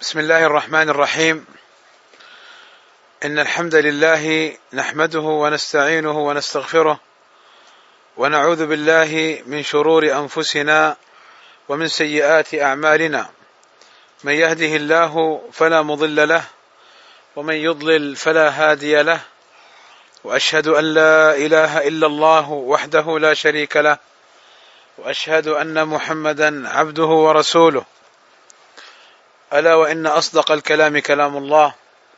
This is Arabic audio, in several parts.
بسم الله الرحمن الرحيم. إن الحمد لله نحمده ونستعينه ونستغفره ونعوذ بالله من شرور أنفسنا ومن سيئات أعمالنا. من يهده الله فلا مضل له ومن يضلل فلا هادي له، وأشهد أن لا إله إلا الله وحده لا شريك له، وأشهد أن محمدا عبده ورسوله. ألا وإن أصدق الكلام كلام الله،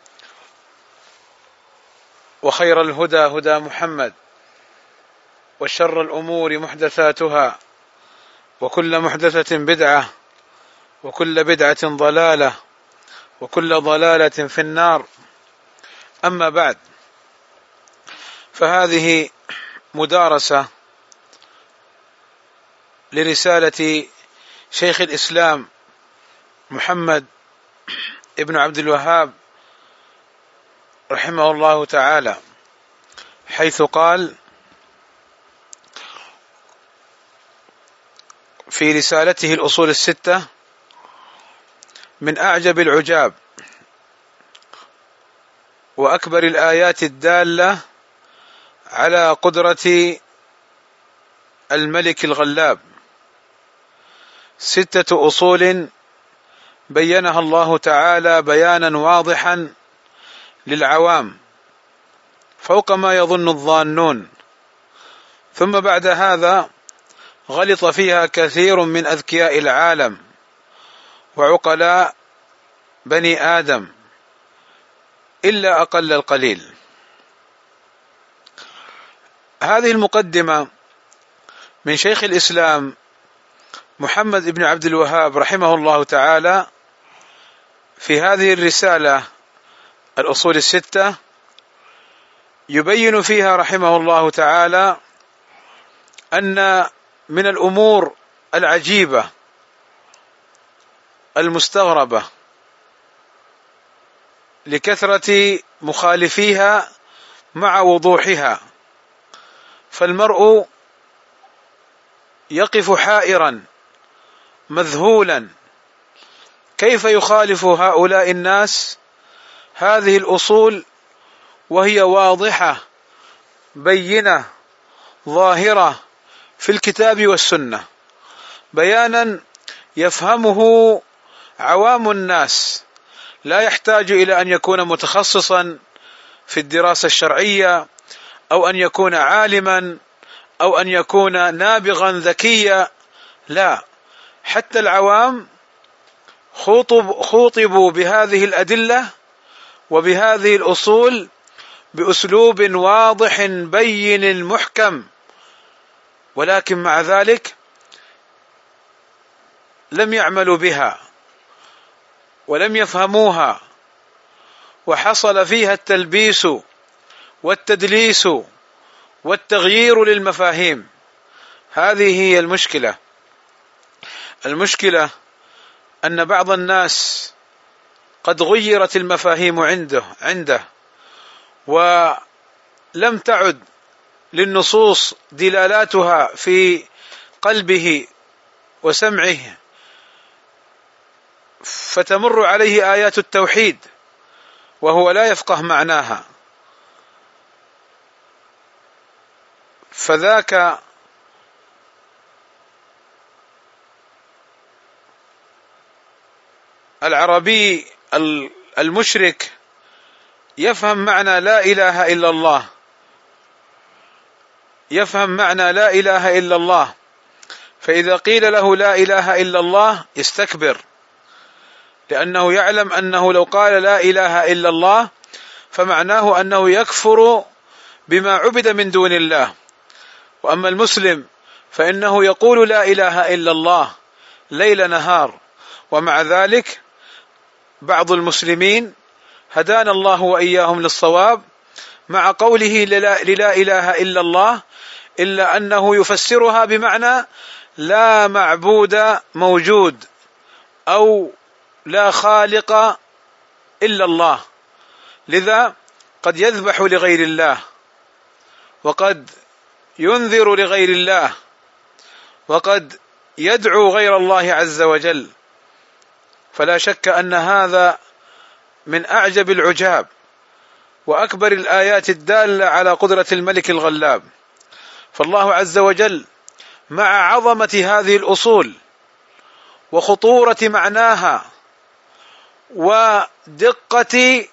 وخير الهدى هدى محمد، وشر الأمور محدثاتها، وكل محدثة بدعة، وكل بدعة ضلالة، وكل ضلالة في النار. أما بعد، فهذه مدارسة لرسالة شيخ الإسلام محمد ابن عبد الوهاب رحمه الله تعالى، حيث قال في رسالته الأصول الستة: من أعجب العجاب وأكبر الآيات الدالة على قدرة الملك الغلاب 6 أصول بينها الله تعالى بيانا واضحا للعوام فوق ما يظن الظانون، ثم بعد هذا غلط فيها كثير من أذكياء العالم وعقلاء بني آدم إلا أقل القليل. هذه المقدمة من شيخ الإسلام محمد بن عبد الوهاب رحمه الله تعالى في هذه الرسالة الأصول الستة، يبين فيها رحمه الله تعالى أن من الأمور العجيبة المستغربة لكثرة مخالفيها مع وضوحها، فالمرء يقف حائرا مذهولا كيف يخالف هؤلاء الناس هذه الأصول وهي واضحة بينة ظاهرة في الكتاب والسنة، بيانا يفهمه عوام الناس، لا يحتاج إلى أن يكون متخصصا في الدراسة الشرعية، أو أن يكون عالما، أو أن يكون نابغا ذكيا، لا، حتى العوام خوطبوا بهذه الأدلة وبهذه الأصول بأسلوب واضح بين محكم، ولكن مع ذلك لم يعملوا بها ولم يفهموها، وحصل فيها التلبيس والتدليس والتغيير للمفاهيم. هذه هي المشكلة أن بعض الناس قد غيرت المفاهيم عنده ولم تعد للنصوص دلالاتها في قلبه وسمعه، فتمر عليه آيات التوحيد وهو لا يفقه معناها، فذاك العربي المشرك يفهم معنى لا إله إلا الله، يفهم معنى لا إله إلا الله، فإذا قيل له لا إله إلا الله يستكبر، لأنه يعلم أنه لو قال لا إله إلا الله فمعناه أنه يكفر بما عبد من دون الله. وأما المسلم فإنه يقول لا إله إلا الله ليل نهار، ومع ذلك بعض المسلمين هدانا الله وإياهم للصواب مع قوله للا إله إلا الله، إلا أنه يفسرها بمعنى لا معبود موجود أو لا خالق إلا الله، لذا قد يذبح لغير الله، وقد ينذر لغير الله، وقد يدعو غير الله عز وجل، فلا شك أن هذا من أعجب العجاب وأكبر الآيات الدالة على قدرة الملك الغلاب. فالله عز وجل مع عظمة هذه الأصول وخطورة معناها ودقة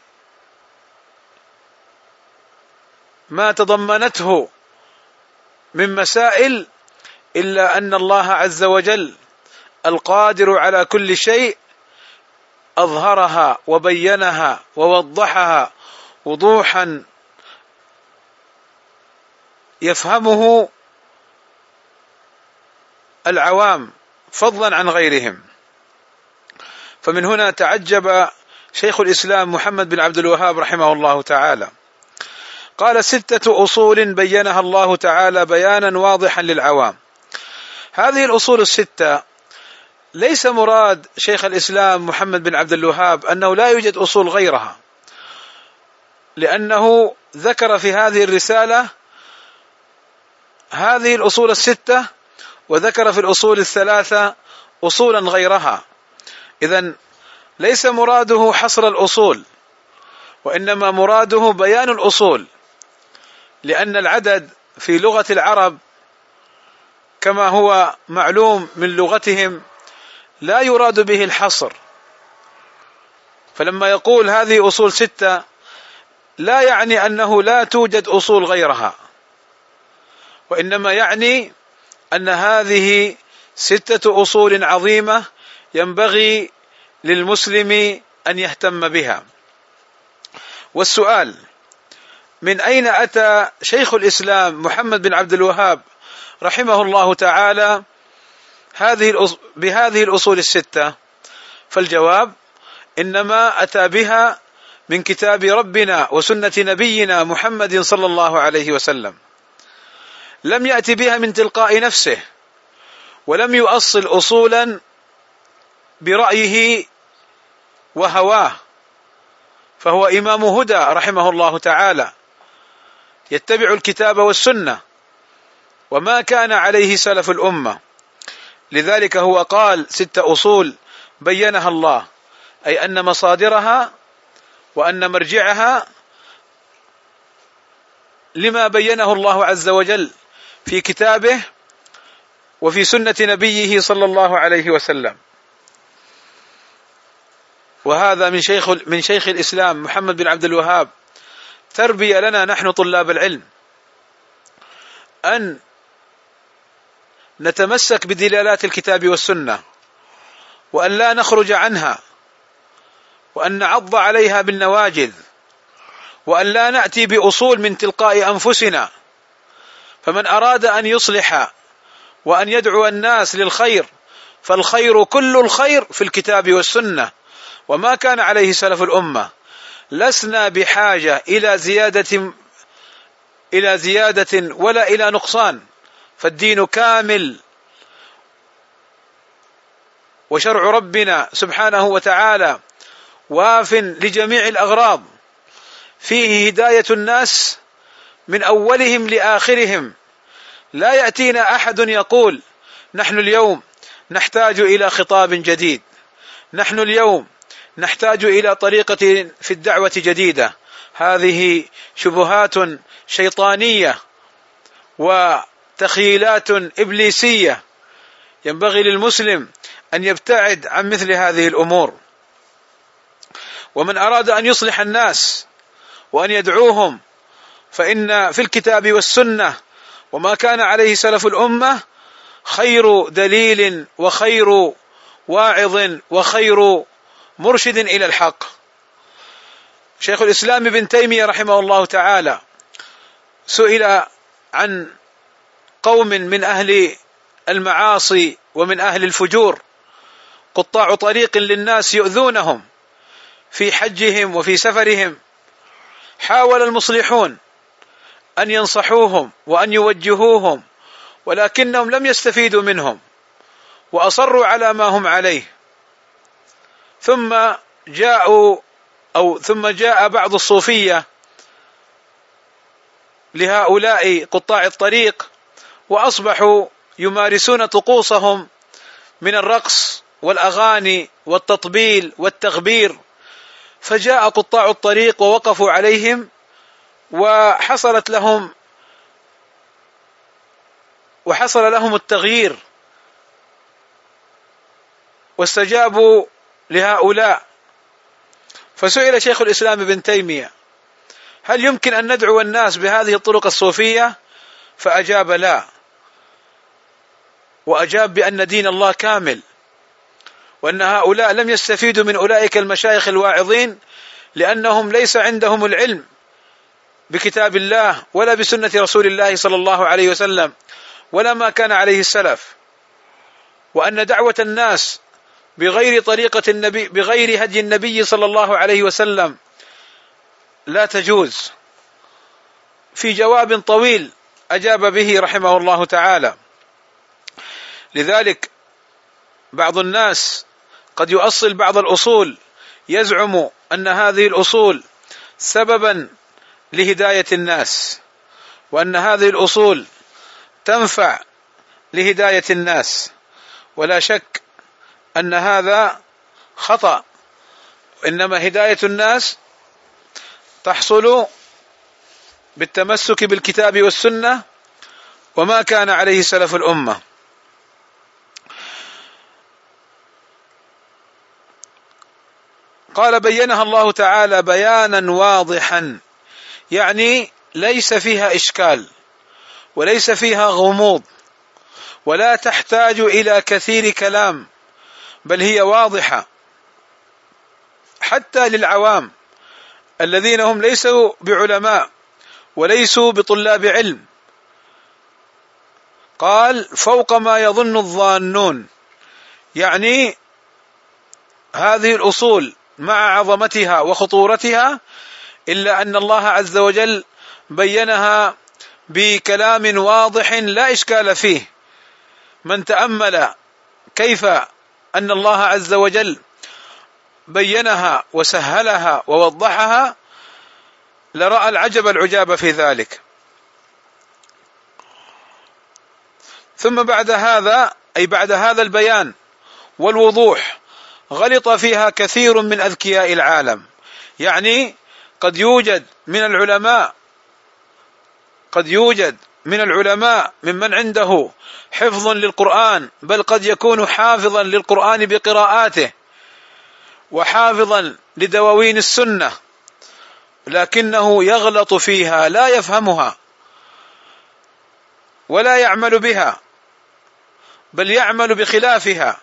ما تضمنته من مسائل، إلا أن الله عز وجل القادر على كل شيء أظهرها وبينها ووضحها وضوحا يفهمه العوام فضلا عن غيرهم. فمن هنا تعجب شيخ الإسلام محمد بن عبد الوهاب رحمه الله تعالى، قال: 6 أصول بينها الله تعالى بيانا واضحا للعوام. هذه الأصول ال6 ليس مراد شيخ الإسلام محمد بن عبد الوهاب أنه لا يوجد أصول غيرها، لأنه ذكر في هذه الرسالة هذه الأصول ال6 وذكر في الأصول ال3 أصولا غيرها. إذن ليس مراده حصر الأصول، وإنما مراده بيان الأصول، لأن العدد في لغة العرب كما هو معلوم من لغتهم لا يراد به الحصر. فلما يقول هذه أصول 6 لا يعني أنه لا توجد أصول غيرها، وإنما يعني أن هذه 6 أصول عظيمة ينبغي للمسلم أن يهتم بها. والسؤال: من أين أتى شيخ الإسلام محمد بن عبد الوهاب رحمه الله تعالى بهذه الأصول ال6؟ فالجواب: إنما أتى بها من كتاب ربنا وسنة نبينا محمد صلى الله عليه وسلم. لم يأتي بها من تلقاء نفسه، ولم يؤصل أصولا برأيه وهواه، فهو إمام هدى رحمه الله تعالى، يتبع الكتاب والسنة وما كان عليه سلف الأمة. لذلك هو قال 6 أصول بينها الله، أي أن مصادرها وأن مرجعها لما بينه الله عز وجل في كتابه وفي سنة نبيه صلى الله عليه وسلم. وهذا من شيخ الإسلام محمد بن عبد الوهاب تربية لنا نحن طلاب العلم، أن نتمسك بدلالات الكتاب والسنة، وأن لا نخرج عنها، وأن نعض عليها بالنواجذ، وأن لا نأتي بأصول من تلقاء أنفسنا. فمن أراد أن يصلح وأن يدعو الناس للخير فالخير كل الخير في الكتاب والسنة وما كان عليه سلف الأمة. لسنا بحاجة إلى زيادة ولا إلى نقصان، فالدين كامل، وشرع ربنا سبحانه وتعالى واف لجميع الأغراض، فيه هداية الناس من أولهم لآخرهم. لا يأتينا أحد يقول: نحن اليوم نحتاج إلى خطاب جديد، نحن اليوم نحتاج إلى طريقة في الدعوة جديدة. هذه شبهات شيطانية وتخيلات إبليسية، ينبغي للمسلم أن يبتعد عن مثل هذه الأمور. ومن أراد أن يصلح الناس وأن يدعوهم فإن في الكتاب والسنة وما كان عليه سلف الأمة خير دليل وخير واعظ وخير مرشد إلى الحق. شيخ الإسلام ابن تيمية رحمه الله تعالى سئل عن قوم من أهل المعاصي ومن أهل الفجور، قطاع طريق للناس يؤذونهم في حجهم وفي سفرهم. حاول المصلحون أن ينصحوهم وأن يوجهوهم، ولكنهم لم يستفيدوا منهم وأصروا على ما هم عليه. ثم جاء بعض الصوفية لهؤلاء قطاع الطريق، وأصبحوا يمارسون طقوسهم من الرقص والأغاني والتطبيل والتغبير، فجاء قطاع الطريق ووقفوا عليهم وحصل لهم التغيير واستجابوا لهؤلاء. فسئل شيخ الإسلام ابن تيمية: هل يمكن أن ندعو الناس بهذه الطرق الصوفية؟ فأجاب: لا، وأجاب بأن دين الله كامل، وأن هؤلاء لم يستفيدوا من أولئك المشايخ الواعظين لأنهم ليس عندهم العلم بكتاب الله ولا بسنة رسول الله صلى الله عليه وسلم ولا ما كان عليه السلف، وأن دعوة الناس بغير طريقة النبي بغير هدي النبي صلى الله عليه وسلم لا تجوز. في جواب طويل أجاب به رحمه الله تعالى. لذلك بعض الناس قد يؤصل بعض الأصول، يزعم أن هذه الأصول سببا لهداية الناس، وأن هذه الأصول تنفع لهداية الناس، ولا شك أن هذا خطأ. إنما هداية الناس تحصل بالتمسك بالكتاب والسنة وما كان عليه سلف الأمة. قال: بينها الله تعالى بيانا واضحا، يعني ليس فيها إشكال وليس فيها غموض ولا تحتاج إلى كثير كلام، بل هي واضحة حتى للعوام الذين هم ليسوا بعلماء وليسوا بطلاب علم. قال: فوق ما يظن الظانون، يعني هذه الأصول مع عظمتها وخطورتها إلا أن الله عز وجل بينها بكلام واضح لا إشكال فيه. من تأمل كيف أن الله عز وجل بينها وسهلها ووضحها لرأى العجب العجاب في ذلك. ثم بعد هذا، أي بعد هذا البيان والوضوح، غلط فيها كثير من أذكياء العالم. يعني قد يوجد من العلماء ممن عنده حفظ للقرآن، بل قد يكون حافظا للقرآن بقراءاته وحافظا لدواوين السنة، لكنه يغلط فيها، لا يفهمها ولا يعمل بها، بل يعمل بخلافها.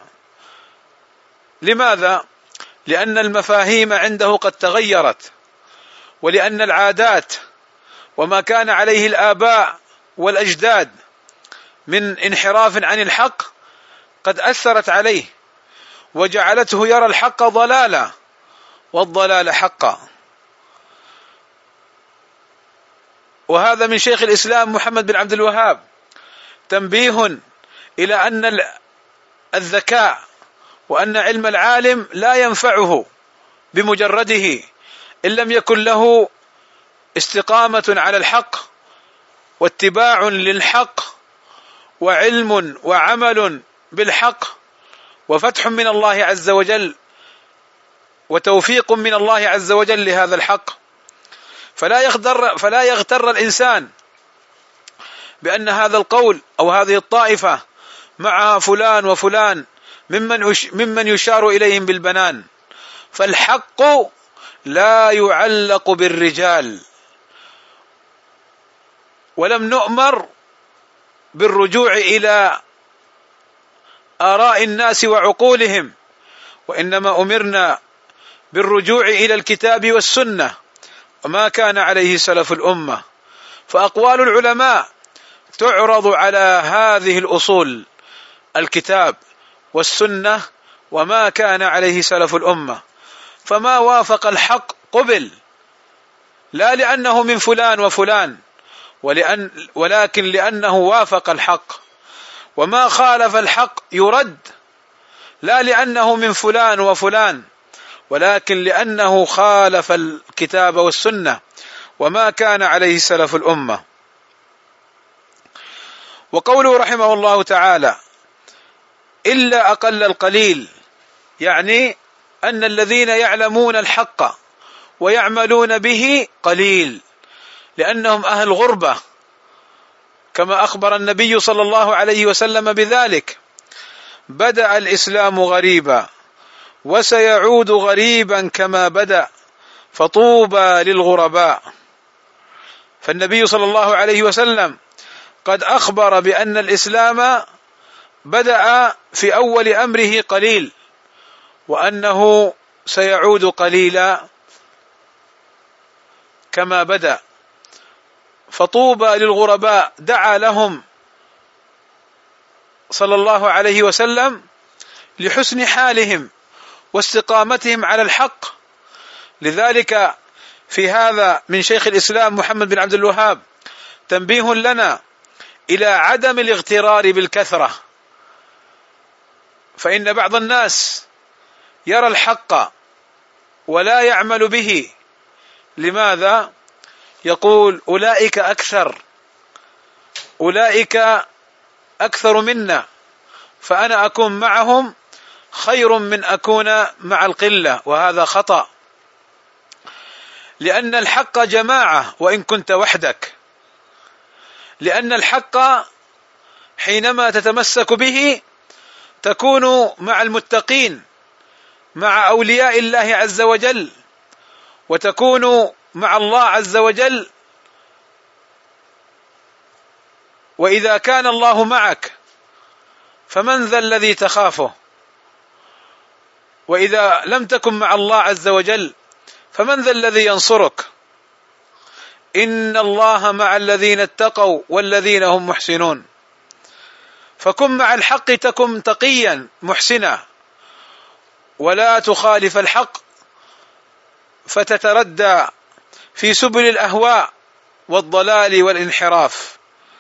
لماذا؟ لأن المفاهيم عنده قد تغيرت، ولأن العادات وما كان عليه الآباء والأجداد من انحراف عن الحق قد أثرت عليه وجعلته يرى الحق ضلالا والضلال حقا. وهذا من شيخ الإسلام محمد بن عبد الوهاب تنبيه إلى أن الذكاء وأن علم العالم لا ينفعه بمجرده إن لم يكن له استقامة على الحق واتباع للحق وعلم وعمل بالحق وفتح من الله عز وجل وتوفيق من الله عز وجل لهذا الحق. فلا يغتر الإنسان بأن هذا القول أو هذه الطائفة مع فلان وفلان ممن يشار إليهم بالبنان، فالحق لا يعلق بالرجال، ولم نؤمر بالرجوع إلى آراء الناس وعقولهم، وإنما أمرنا بالرجوع إلى الكتاب والسنة وما كان عليه سلف الأمة. فأقوال العلماء تعرض على هذه الأصول، الكتاب والسنة وما كان عليه سلف الأمة، فما وافق الحق قبل، لا لأنه من فلان وفلان، ولكن لأنه وافق الحق. وما خالف الحق يرد، لا لأنه من فلان وفلان، ولكن لأنه خالف الكتاب والسنة وما كان عليه سلف الأمة. وقوله رحمه الله تعالى: إلا أقل القليل، يعني أن الذين يعلمون الحق ويعملون به قليل، لأنهم أهل غربة، كما أخبر النبي صلى الله عليه وسلم بذلك: بدأ الإسلام غريبا وسيعود غريبا كما بدأ فطوبى للغرباء. فالنبي صلى الله عليه وسلم قد أخبر بأن الإسلام بدأ في أول أمره قليل، وأنه سيعود قليلا كما بدأ، فطوبى للغرباء. دعا لهم صلى الله عليه وسلم لحسن حالهم واستقامتهم على الحق. لذلك في هذا من شيخ الإسلام محمد بن عبد الوهاب تنبيه لنا إلى عدم الاغترار بالكثرة، فإن بعض الناس يرى الحق ولا يعمل به. لماذا؟ يقول: أولئك أكثر منا، فأنا أكون معهم خير من أكون مع القلة. وهذا خطأ، لأن الحق جماعة وإن كنت وحدك، لأن الحق حينما تتمسك به تكون مع المتقين، مع أولياء الله عز وجل، وتكون مع الله عز وجل. وإذا كان الله معك فمن ذا الذي تخافه؟ وإذا لم تكن مع الله عز وجل فمن ذا الذي ينصرك؟ إن الله مع الذين اتقوا والذين هم محسنون. فكن مع الحق تكن تقيا محسنا، ولا تخالف الحق فتتردى في سبل الأهواء والضلال والانحراف.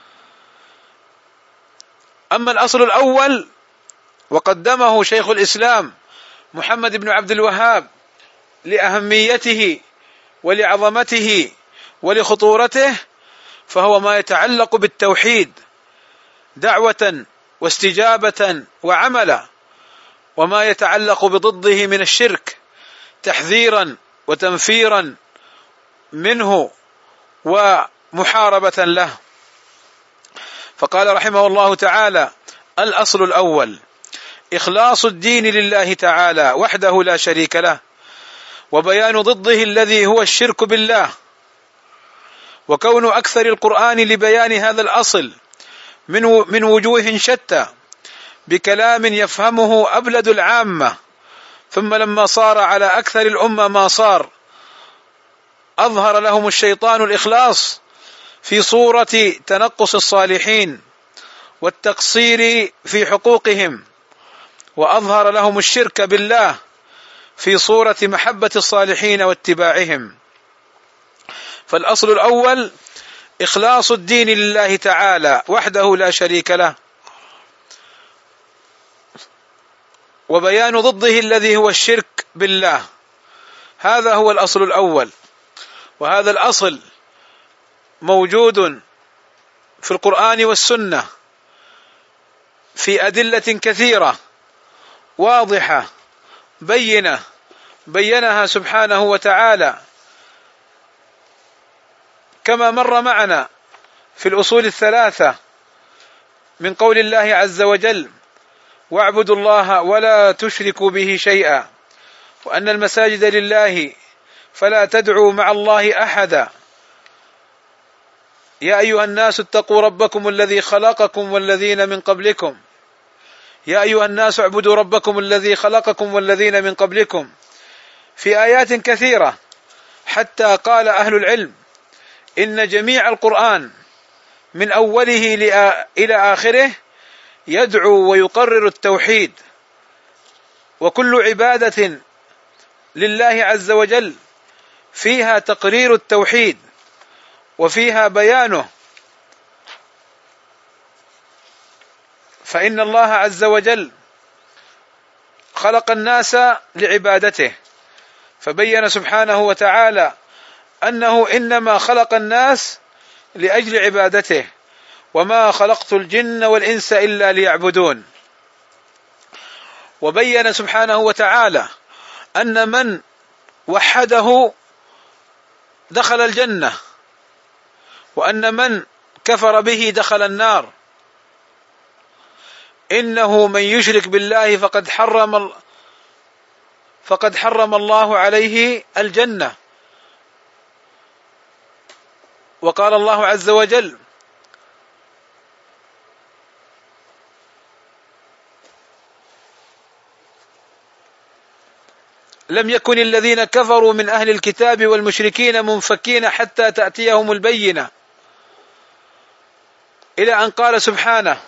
أما الأصل الأول وقدمه شيخ الإسلام محمد بن عبد الوهاب لأهميته ولعظمته ولخطورته، فهو ما يتعلق بالتوحيد دعوة واستجابة وعملا، وما يتعلق بضده من الشرك تحذيرا وتنفيرا منه ومحاربة له. فقال رحمه الله تعالى: الأصل الأول إخلاص الدين لله تعالى وحده لا شريك له، وبيان ضده الذي هو الشرك بالله، وكون أكثر القرآن لبيان هذا الأصل من وجوه شتى بكلام يفهمه أبلد العامة. ثم لما صار على أكثر الأمة ما صار، أظهر لهم الشيطان الإخلاص في صورة تنقص الصالحين والتقصير في حقوقهم، وأظهر لهم الشرك بالله في صورة محبة الصالحين واتباعهم. فالأصل الأول إخلاص الدين لله تعالى وحده لا شريك له، وبيان ضده الذي هو الشرك بالله. هذا هو الأصل الأول، وهذا الأصل موجود في القرآن والسنة في أدلة كثيرة واضحة بينها سبحانه وتعالى، كما مر معنا في الأصول الثلاثة من قول الله عز وجل: واعبدوا الله ولا تشركوا به شيئا، وأن المساجد لله فلا تدعوا مع الله أحدا، يا أيها الناس اتقوا ربكم الذي خلقكم والذين من قبلكم، يا أيها الناس اعبدوا ربكم الذي خلقكم والذين من قبلكم، في آيات كثيرة، حتى قال أهل العلم إن جميع القرآن من أوله إلى آخره يدعو ويقرر التوحيد، وكل عبادة لله عز وجل فيها تقرير التوحيد وفيها بيانه. فإن الله عز وجل خلق الناس لعبادته، فبين سبحانه وتعالى أنه إنما خلق الناس لأجل عبادته، وما خلقت الجن والإنس إلا ليعبدون. وبين سبحانه وتعالى أن من وحده دخل الجنة، وأن من كفر به دخل النار. إنه من يشرك بالله فقد حرم الله عليه الجنة. وقال الله عز وجل: لم يكن الذين كفروا من أهل الكتاب والمشركين منفكين حتى تأتيهم البينة، إلى أن قال سبحانه: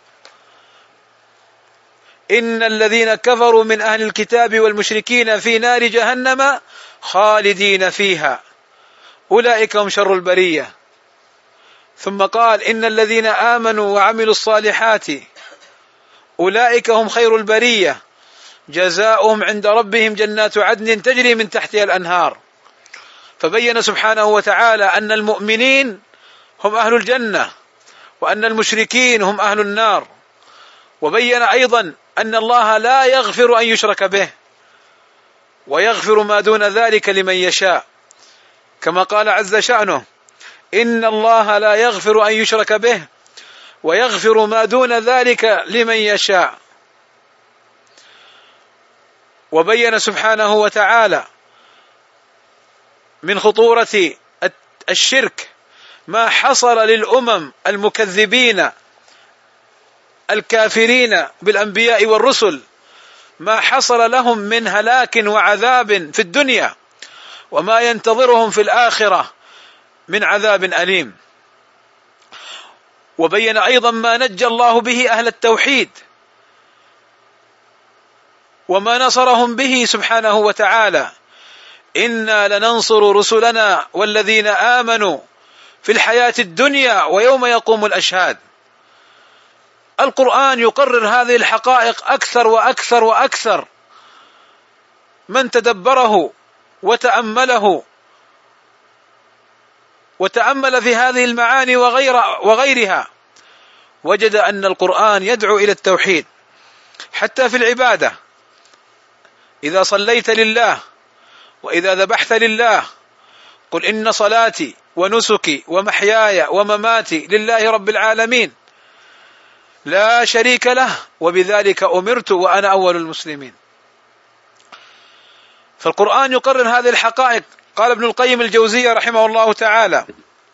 إن الذين كفروا من أهل الكتاب والمشركين في نار جهنم خالدين فيها أولئك هم شر البرية. ثم قال: إن الذين آمنوا وعملوا الصالحات أولئك هم خير البرية جزاؤهم عند ربهم جنات عدن تجري من تحتها الأنهار. فبين سبحانه وتعالى أن المؤمنين هم أهل الجنة، وأن المشركين هم أهل النار. وبين أيضا أن الله لا يغفر أن يشرك به، ويغفر ما دون ذلك لمن يشاء، كما قال عز شأنه: إن الله لا يغفر أن يشرك به ويغفر ما دون ذلك لمن يشاء. وبين سبحانه وتعالى من خطورة الشرك ما حصل للأمم المكذبين الكافرين بالأنبياء والرسل، ما حصل لهم من هلاك وعذاب في الدنيا، وما ينتظرهم في الآخرة من عذاب أليم. وبين أيضا ما نجى الله به أهل التوحيد، وما نصرهم به سبحانه وتعالى: إنا لننصر رسلنا والذين آمنوا في الحياة الدنيا ويوم يقوم الأشهاد. القرآن يقرر هذه الحقائق أكثر وأكثر وأكثر. من تدبره وتأمل في هذه المعاني وغيرها وجد أن القرآن يدعو إلى التوحيد حتى في العبادة. إذا صليت لله وإذا ذبحت لله قل إن صلاتي ونسكي ومحياي ومماتي لله رب العالمين لا شريك له وبذلك أمرت وأنا أول المسلمين. فالقرآن يقرر هذه الحقائق. قال ابن القيم الجوزية رحمه الله تعالى: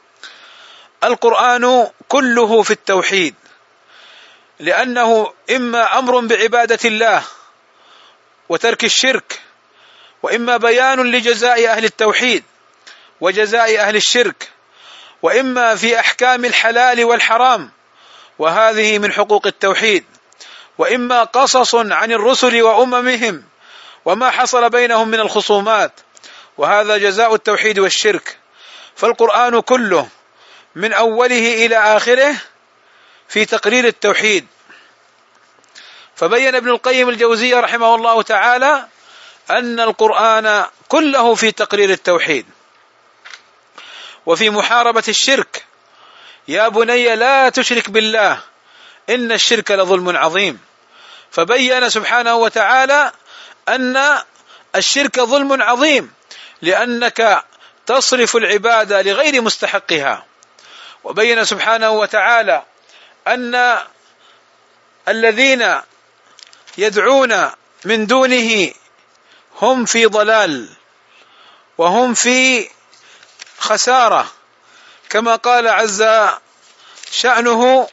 القرآن كله في التوحيد، لأنه إما أمر بعبادة الله وترك الشرك، وإما بيان لجزاء أهل التوحيد وجزاء أهل الشرك، وإما في أحكام الحلال والحرام وهذه من حقوق التوحيد، وإما قصص عن الرسل وأممهم وما حصل بينهم من الخصومات، وهذا جزاء التوحيد والشرك. فالقرآن كله من أوله إلى آخره في تقرير التوحيد. فبين ابن القيم الجوزية رحمه الله تعالى أن القرآن كله في تقرير التوحيد وفي محاربة الشرك. يا بني لا تشرك بالله إن الشرك لظلم عظيم. فبين سبحانه وتعالى أن الشرك ظلم عظيم لأنك تصرف العبادة لغير مستحقها. وبين سبحانه وتعالى أن الذين يدعون من دونه هم في ضلال وهم في خسارة، كما قال عز شأنه: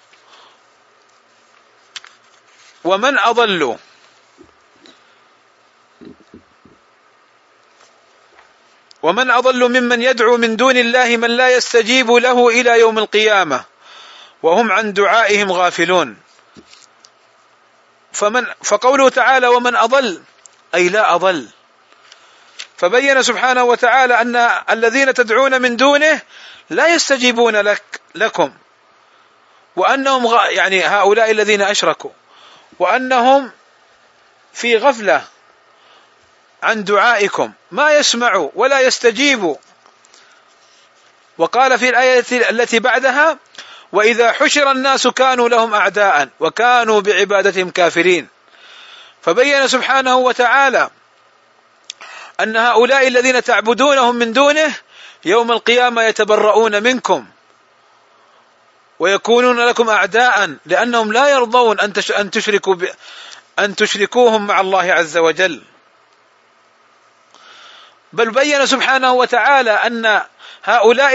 ومن أضل ممن يدعو من دون الله من لا يستجيب له إلى يوم القيامة وهم عن دعائهم غافلون. فقوله تعالى: ومن أضل أي لا أضل. فبين سبحانه وتعالى أن الذين تدعون من دونه لا يستجيبون لكم، وأنهم يعني هؤلاء الذين أشركوا، وأنهم في غفلة عن دعائكم، ما يسمعوا ولا يستجيبوا. وقال في الآية التي بعدها: وإذا حشر الناس كانوا لهم أعداء وكانوا بعبادتهم كافرين. فبين سبحانه وتعالى أن هؤلاء الذين تعبدونهم من دونه يوم القيامة يتبرؤون منكم ويكونون لكم أعداء، لأنهم لا يرضون أن تشركوهم مع الله عز وجل. بل بين سبحانه وتعالى أن هؤلاء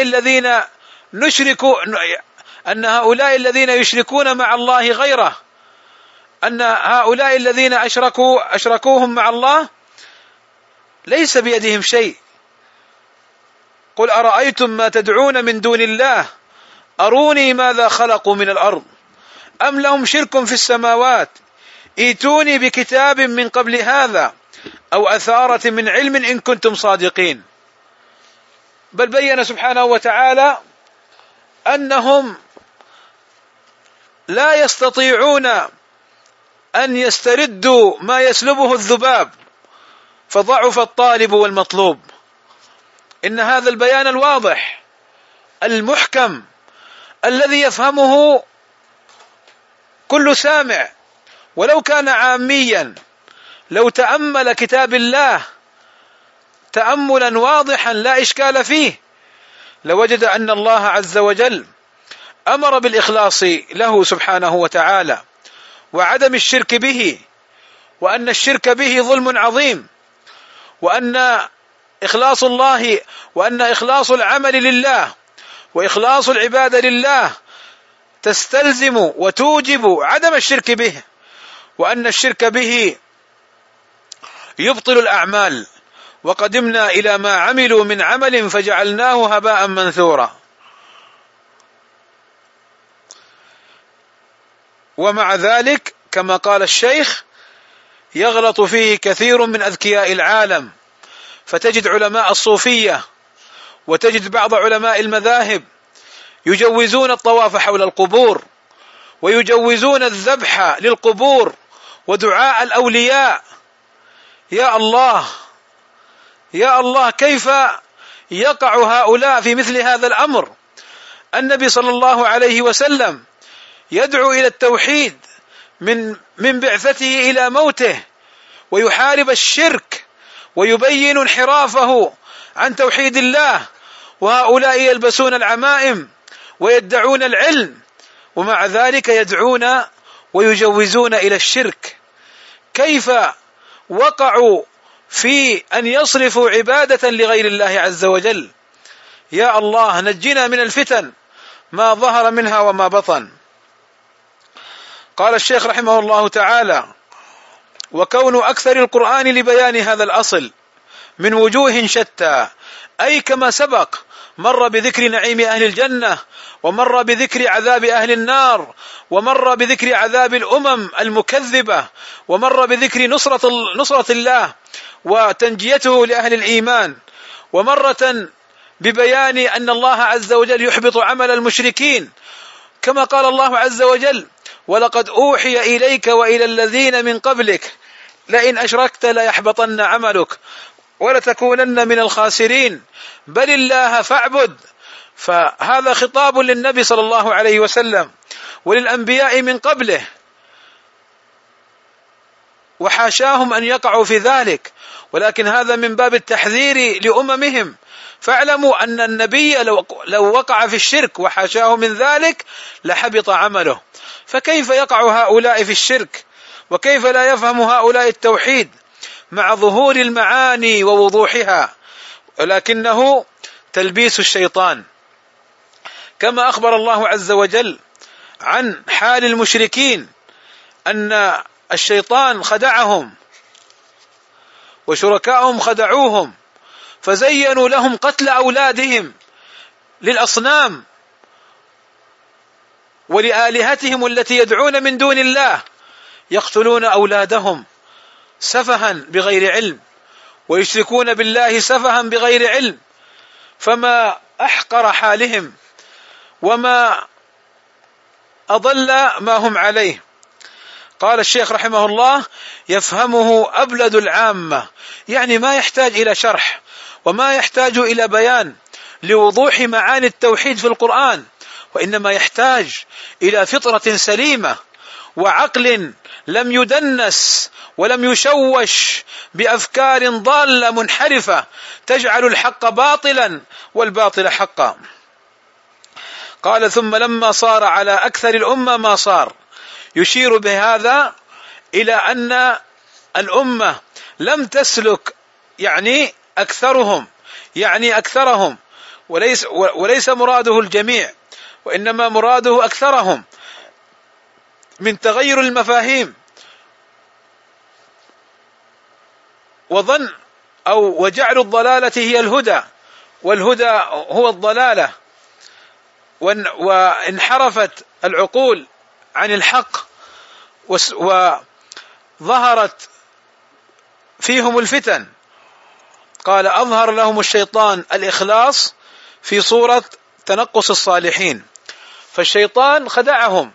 الذين يشركون مع الله غيره، أن هؤلاء الذين أشركوهم مع الله ليس بيدهم شيء. قل أرأيتم ما تدعون من دون الله أروني ماذا خلقوا من الأرض أم لهم شرك في السماوات ائتوني بكتاب من قبل هذا أو أثارة من علم إن كنتم صادقين. بل بين سبحانه وتعالى أنهم لا يستطيعون أن يستردوا ما يسلبه الذباب، فضعف الطالب والمطلوب. إن هذا البيان الواضح المحكم الذي يفهمه كل سامع ولو كان عاميا، لو تأمل كتاب الله تأملا واضحا لا إشكال فيه، لوجد أن الله عز وجل أمر بالإخلاص له سبحانه وتعالى وعدم الشرك به، وأن الشرك به ظلم عظيم، وأن إخلاص العمل لله وإخلاص العبادة لله تستلزم وتوجب عدم الشرك به، وأن الشرك به يبطل الأعمال، وقدمنا إلى ما عملوا من عمل فجعلناه هباء منثورا. ومع ذلك كما قال الشيخ يغلط فيه كثير من أذكياء العالم، فتجد علماء الصوفية وتجد بعض علماء المذاهب يجوزون الطواف حول القبور ويجوزون الذبح للقبور ودعاء الأولياء. يا الله يا الله، كيف يقع هؤلاء في مثل هذا الأمر؟ النبي صلى الله عليه وسلم يدعو إلى التوحيد من بعثته إلى موته، ويحارب الشرك ويبين انحرافه عن توحيد الله، وهؤلاء يلبسون العمائم ويدعون العلم، ومع ذلك يدعون ويجوزون إلى الشرك. كيف وقعوا في أن يصرفوا عبادة لغير الله عز وجل؟ يا الله نجنا من الفتن ما ظهر منها وما بطن. قال الشيخ رحمه الله تعالى: وكون أكثر القرآن لبيان هذا الأصل من وجوه شتى، أي كما سبق مر بذكر نعيم أهل الجنة، ومر بذكر عذاب أهل النار، ومر بذكر عذاب الأمم المكذبة، ومر بذكر نصرة الله وتنجيته لأهل الإيمان، ومرة ببيان أن الله عز وجل يحبط عمل المشركين، كما قال الله عز وجل: ولقد أوحي إليك وإلى الذين من قبلك لئن أشركت ليحبطن عملك ولتكونن من الخاسرين بل الله فاعبد. فهذا خطاب للنبي صلى الله عليه وسلم وللأنبياء من قبله، وحاشاهم أن يقعوا في ذلك، ولكن هذا من باب التحذير لأممهم. فاعلموا أن النبي لو وقع في الشرك وحاشاه من ذلك لحبط عمله، فكيف يقع هؤلاء في الشرك؟ وكيف لا يفهم هؤلاء التوحيد مع ظهور المعاني ووضوحها؟ ولكنه تلبيس الشيطان، كما أخبر الله عز وجل عن حال المشركين أن الشيطان خدعهم وشركائهم خدعوهم، فزينوا لهم قتل أولادهم للأصنام ولآلهتهم التي يدعون من دون الله، يقتلون أولادهم سفها بغير علم، ويشركون بالله سفها بغير علم، فما أحقر حالهم وما أضل ما هم عليه. قال الشيخ رحمه الله: يفهمه أبلد العامة، يعني ما يحتاج إلى شرح وما يحتاج إلى بيان لوضوح معاني التوحيد في القرآن، وإنما يحتاج إلى فطرة سليمة وعقل لم يدنس ولم يشوش بأفكار ضالة منحرفة تجعل الحق باطلا والباطل حقا. قال: ثم لما صار على أكثر الأمة ما صار، يشير بهذا إلى أن الأمة لم تسلك يعني أكثرهم، وليس مراده الجميع، وإنما مراده أكثرهم من تغير المفاهيم وجعل الضلالة هي الهدى، والهدى هو الضلالة، وانحرفت العقول عن الحق، وظهرت فيهم الفتن. قال: أظهر لهم الشيطان الإخلاص في صورة تنقص الصالحين، فالشيطان خدعهم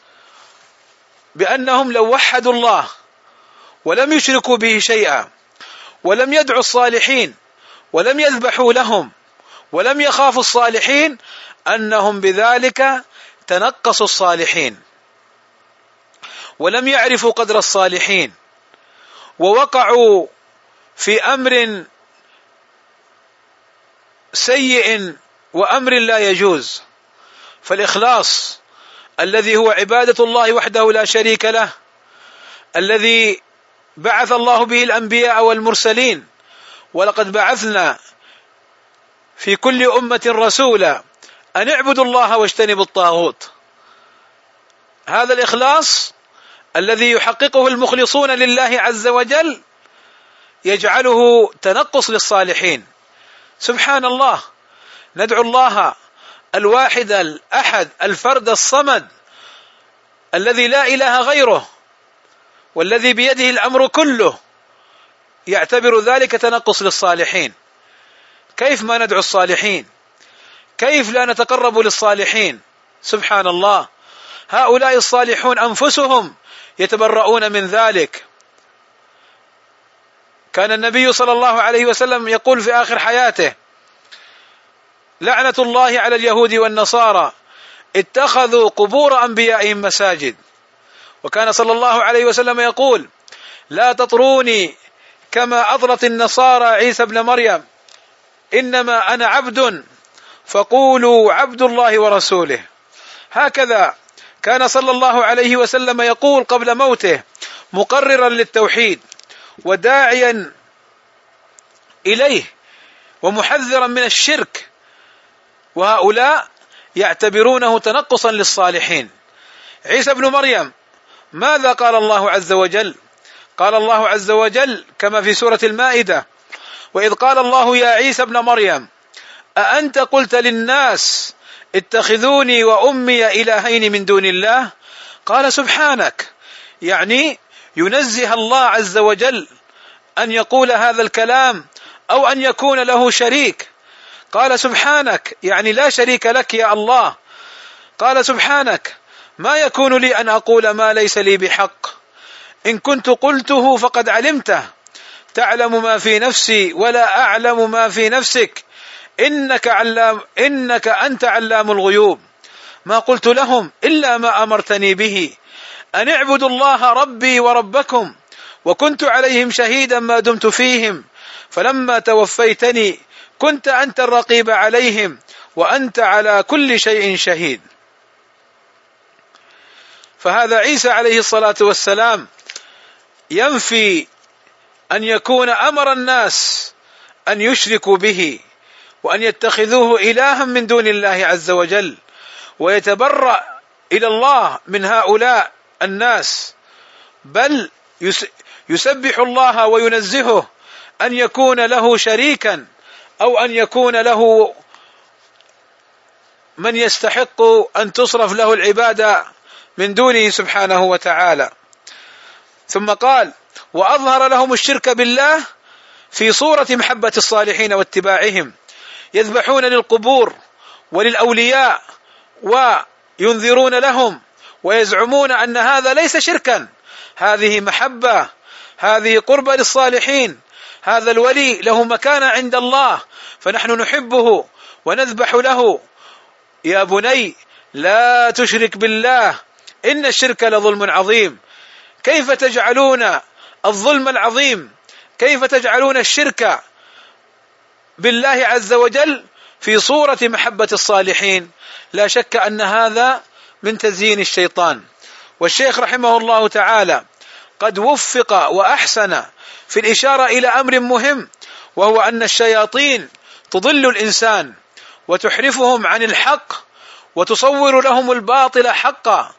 بأنهم لو وحدوا الله ولم يشركوا به شيئا ولم يدعوا الصالحين ولم يذبحوا لهم ولم يخافوا الصالحين أنهم بذلك تنقصوا الصالحين ولم يعرفوا قدر الصالحين، ووقعوا في أمر سيء وأمر لا يجوز. فالإخلاص الذي هو عبادة الله وحده لا شريك له، الذي بعث الله به الأنبياء والمرسلين، ولقد بعثنا في كل أمة رسولا أن اعبدوا الله واجتنبوا الطاغوت. هذا الإخلاص الذي يحققه المخلصون لله عز وجل يجعله تنقص للصالحين. سبحان الله، ندعو الله الواحد الأحد الفرد الصمد الذي لا إله غيره والذي بيده الأمر كله، يعتبر ذلك تنقص للصالحين. كيف ما ندعو الصالحين؟ كيف لا نتقرب للصالحين؟ سبحان الله، هؤلاء الصالحون أنفسهم يتبرؤون من ذلك. كان النبي صلى الله عليه وسلم يقول في آخر حياته: لعنة الله على اليهود والنصارى اتخذوا قبور أنبيائهم مساجد. وكان صلى الله عليه وسلم يقول: لا تطروني كما أطرت النصارى عيسى ابن مريم، إنما أنا عبد فقولوا عبد الله ورسوله. هكذا كان صلى الله عليه وسلم يقول قبل موته، مقررا للتوحيد وداعيا إليه ومحذرا من الشرك، وهؤلاء يعتبرونه تنقصا للصالحين. عيسى ابن مريم ماذا قال الله عز وجل؟ قال الله عز وجل كما في سورة المائدة: وإذ قال الله يا عيسى ابن مريم أأنت قلت للناس اتخذوني وأمي إلهين من دون الله؟ قال: سبحانك، يعني ينزه الله عز وجل أن يقول هذا الكلام أو أن يكون له شريك. قال: سبحانك، يعني لا شريك لك يا الله. قال: سبحانك، ما يكون لي أن أقول ما ليس لي بحق، إن كنت قلته فقد علمته، تعلم ما في نفسي ولا أعلم ما في نفسك، إنك أنت علام الغيوب. ما قلت لهم إلا ما أمرتني به، أن اعبدوا الله ربي وربكم، وكنت عليهم شهيدا ما دمت فيهم، فلما توفيتني كنت أنت الرقيب عليهم وأنت على كل شيء شهيد. فهذا عيسى عليه الصلاة والسلام ينفي أن يكون أمر الناس أن يشركوا به وأن يتخذوه إلها من دون الله عز وجل، ويتبرأ إلى الله من هؤلاء الناس، بل يسبح الله وينزهه أن يكون له شريكا أو أن يكون له من يستحق أن تصرف له العبادة من دونه سبحانه وتعالى. ثم قال: وأظهر لهم الشرك بالله في صورة محبة الصالحين واتباعهم، يذبحون للقبور وللأولياء وينذرون لهم ويزعمون أن هذا ليس شركا، هذه محبة، هذه قربة للصالحين، هذا الولي له مكانة عند الله فنحن نحبه ونذبح له. يا بني لا تشرك بالله إن الشرك لظلم عظيم. كيف تجعلون الظلم العظيم، كيف تجعلون الشرك بالله عز وجل في صورة محبة الصالحين؟ لا شك أن هذا من تزيين الشيطان. والشيخ رحمه الله تعالى قد وفق وأحسن في الإشارة إلى أمر مهم، وهو أن الشياطين تضل الإنسان وتحرفهم عن الحق وتصور لهم الباطل حقا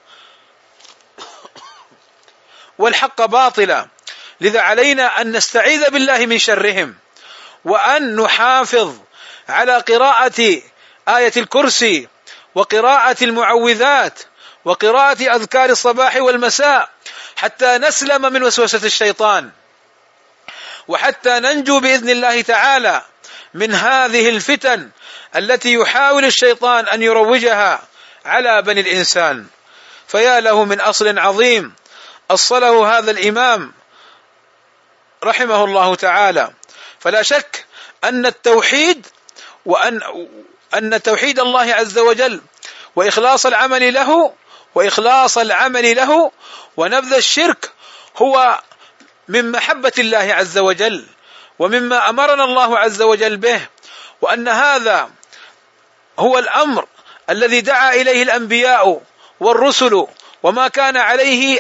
والحق باطلا. لذا علينا أن نستعيذ بالله من شرهم، وأن نحافظ على قراءة آية الكرسي وقراءة المعوذات وقراءة أذكار الصباح والمساء حتى نسلم من وسوسة الشيطان، وحتى ننجو بإذن الله تعالى من هذه الفتن التي يحاول الشيطان أن يروجها على بني الإنسان. فيا له من أصل عظيم أصله هذا الإمام رحمه الله تعالى. فلا شك أن التوحيد أن توحيد الله عز وجل وإخلاص العمل له ونبذ الشرك هو من محبة الله عز وجل ومما أمرنا الله عز وجل به، وأن هذا هو الأمر الذي دعا إليه الأنبياء والرسل، وما كان عليه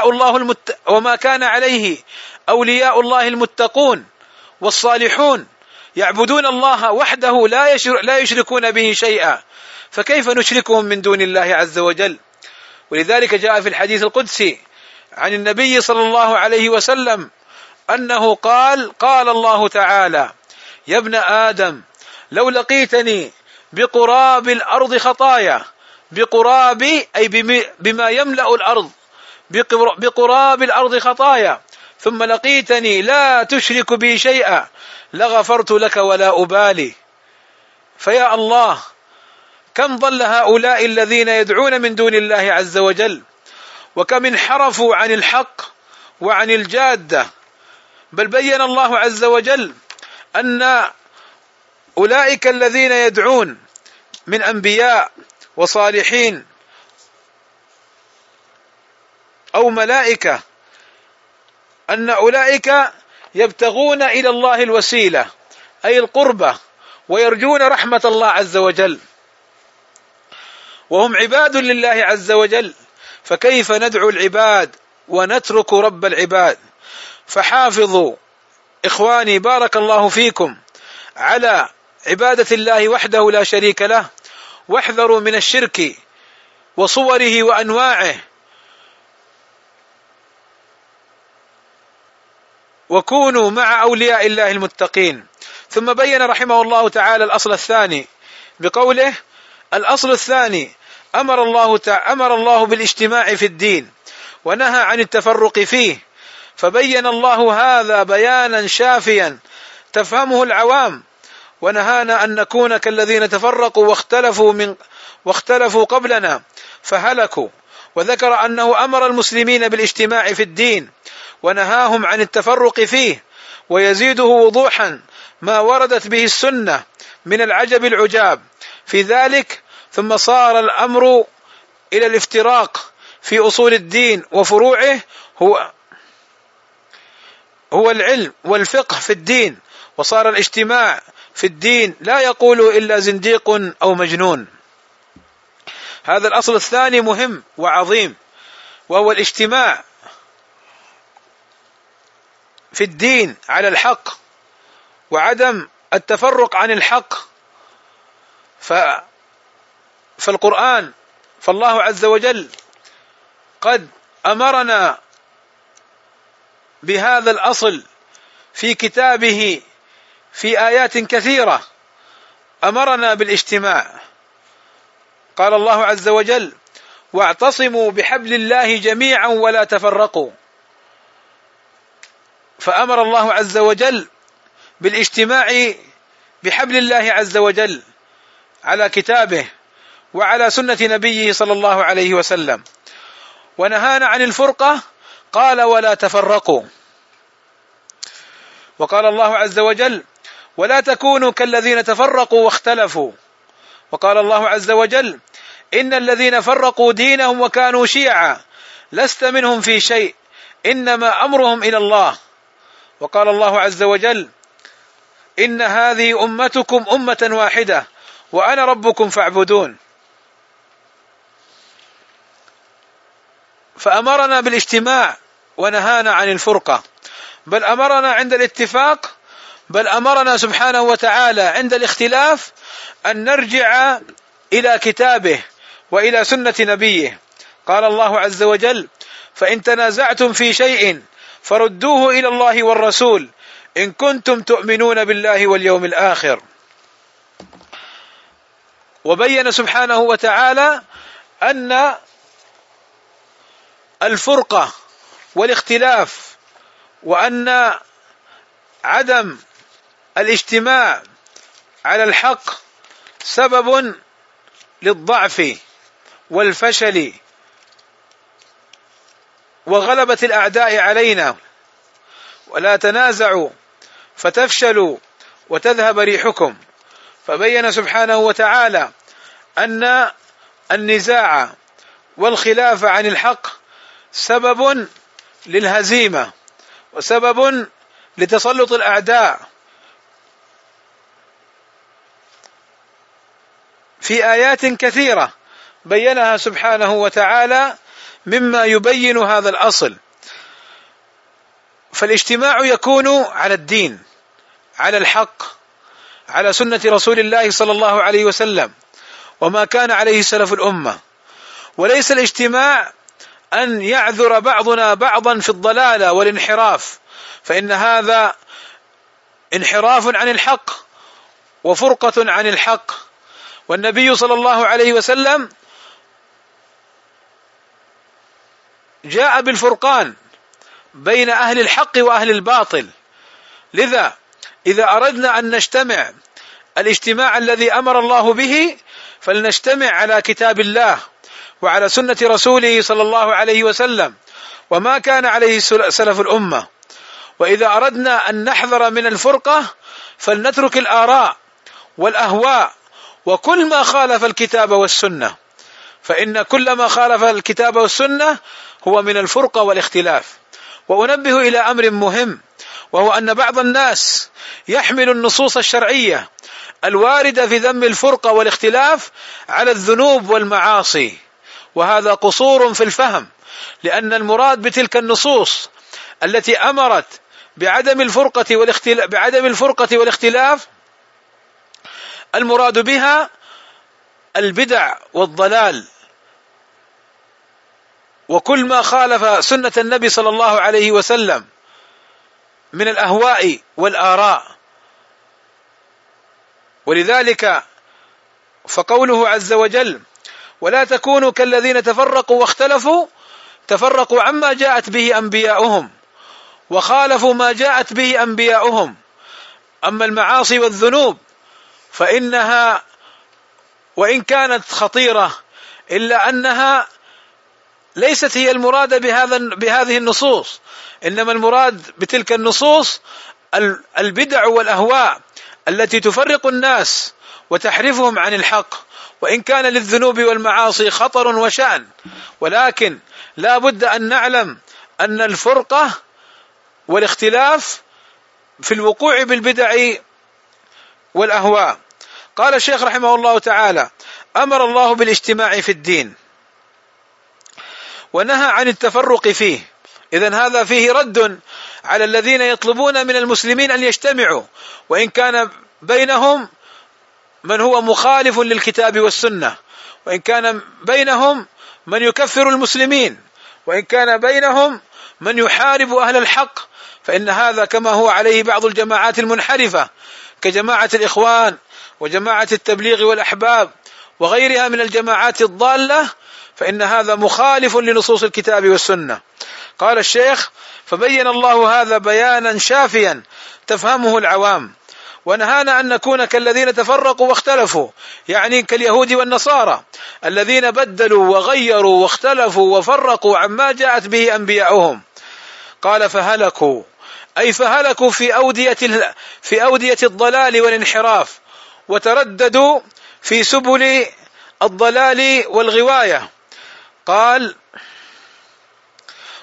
أولياء الله المتقون والصالحون يعبدون الله وحده لا يشركون به شيئا، فكيف نشركهم من دون الله عز وجل؟ ولذلك جاء في الحديث القدسي عن النبي صلى الله عليه وسلم أنه قال الله تعالى: يا ابن آدم لو لقيتني بقراب الأرض خطايا، بقراب أي بما يملأ الأرض، بقراب الأرض خطايا، ثم لقيتني لا تشرك بي شيئا لغفرت لك ولا أبالي. فيا الله، كم ضل هؤلاء الذين يدعون من دون الله عز وجل، وكم انحرفوا عن الحق وعن الجادة. بل بين الله عز وجل أن أولئك الذين يدعون من أنبياء وصالحين أو ملائكة أن أولئك يبتغون إلى الله الوسيلة أي القربة، ويرجون رحمة الله عز وجل، وهم عباد لله عز وجل. فكيف ندعو العباد ونترك رب العباد؟ فحافظوا إخواني بارك الله فيكم على عبادة الله وحده لا شريك له، واحذروا من الشرك وصوره وأنواعه، وكونوا مع أولياء الله المتقين. ثم بين رحمه الله تعالى الأصل الثاني بقوله: الأصل الثاني أمر الله بالاجتماع في الدين ونهى عن التفرق فيه، فبين الله هذا بيانا شافيا تفهمه العوام، ونهانا أن نكون كالذين تفرقوا واختلفوا قبلنا فهلكوا، وذكر أنه أمر المسلمين بالاجتماع في الدين ونهاهم عن التفرق فيه، ويزيده وضوحا ما وردت به السنة من العجب العجاب في ذلك. ثم صار الأمر إلى الافتراق في أصول الدين وفروعه هو العلم والفقه في الدين، وصار الاجتماع في الدين لا يقول إلا زنديق أو مجنون. هذا الأصل الثاني مهم وعظيم، وهو الاجتماع في الدين على الحق وعدم التفرق عن الحق. فالله عز وجل قد أمرنا بهذا الأصل في كتابه في آيات كثيرة، أمرنا بالاجتماع. قال الله عز وجل: واعتصموا بحبل الله جميعا ولا تفرقوا. فأمر الله عز وجل بالاجتماع بحبل الله عز وجل على كتابه وعلى سنة نبيه صلى الله عليه وسلم، ونهانا عن الفرقة، قال: ولا تفرقوا. وقال الله عز وجل: ولا تكونوا كالذين تفرقوا واختلفوا. وقال الله عز وجل: إن الذين فرقوا دينهم وكانوا شيعا لست منهم في شيء إنما أمرهم إلى الله. وقال الله عز وجل: إن هذه أمتكم أمة واحدة وأنا ربكم فاعبدون. فأمرنا بالاجتماع ونهانا عن الفرقة، بل أمرنا عند الاتفاق، بل أمرنا سبحانه وتعالى عند الاختلاف أن نرجع إلى كتابه وإلى سنة نبيه. قال الله عز وجل: فإن تنازعتم في شيء فردوه إلى الله والرسول إن كنتم تؤمنون بالله واليوم الآخر. وبين سبحانه وتعالى أن الفرقة والاختلاف وأن عدم الاجتماع على الحق سبب للضعف والفشل وغلبة الأعداء علينا. ولا تنازعوا فتفشلوا وتذهب ريحكم. فبين سبحانه وتعالى أن النزاع والخلاف عن الحق سبب للهزيمة وسبب لتسلط الأعداء. في آيات كثيرة بينها سبحانه وتعالى مما يبين هذا الأصل. فالاجتماع يكون على الدين، على الحق، على سنة رسول الله صلى الله عليه وسلم وما كان عليه سلف الأمة. وليس الاجتماع أن يعذر بعضنا بعضا في الضلالة والانحراف، فإن هذا انحراف عن الحق وفرقة عن الحق. والنبي صلى الله عليه وسلم جاء بالفرقان بين أهل الحق وأهل الباطل. لذا إذا أردنا أن نجتمع الاجتماع الذي أمر الله به فلنجتمع على كتاب الله وعلى سنة رسوله صلى الله عليه وسلم وما كان عليه سلف الأمة. وإذا أردنا أن نحذر من الفرقة فلنترك الآراء والأهواء وكل ما خالف الكتاب والسنة، فإن كل ما خالف الكتاب والسنة هو من الفرقة والاختلاف. وأنبه إلى أمر مهم، وهو أن بعض الناس يحمل النصوص الشرعية الواردة في ذم الفرقة والاختلاف على الذنوب والمعاصي، وهذا قصور في الفهم، لأن المراد بتلك النصوص التي أمرت بعدم الفرقة والاختلاف المراد بها البدع والضلال وكل ما خالف سنة النبي صلى الله عليه وسلم من الأهواء والآراء. ولذلك فقوله عز وجل: ولا تكونوا كالذين تفرقوا واختلفوا، تفرقوا عما جاءت به أنبياؤهم وخالفوا ما جاءت به أنبياؤهم. أما المعاصي والذنوب فإنها وإن كانت خطيرة إلا أنها ليست هي المراد بهذه النصوص، إنما المراد بتلك النصوص البدع والأهواء التي تفرق الناس وتحرفهم عن الحق. وإن كان للذنوب والمعاصي خطر وشأن، ولكن لا بد أن نعلم أن الفرقة والاختلاف في الوقوع بالبدع والأهواء. قال الشيخ رحمه الله تعالى: أمر الله بالاجتماع في الدين ونهى عن التفرق فيه. إذن هذا فيه رد على الذين يطلبون من المسلمين أن يجتمعوا وإن كان بينهم من هو مخالف للكتاب والسنة، وإن كان بينهم من يكفر المسلمين، وإن كان بينهم من يحارب أهل الحق. فإن هذا كما هو عليه بعض الجماعات المنحرفة كجماعة الإخوان وجماعة التبليغ والأحباب وغيرها من الجماعات الضالة، فإن هذا مخالف لنصوص الكتاب والسنة. قال الشيخ: فبين الله هذا بيانا شافيا تفهمه العوام، ونهانا أن نكون كالذين تفرقوا واختلفوا، يعني كاليهود والنصارى الذين بدلوا وغيروا واختلفوا وفرقوا عما جاءت به أنبياؤهم. قال: فهلكوا، أي فهلكوا في أودية الضلال والانحراف، وترددوا في سبل الضلال والغواية. قال: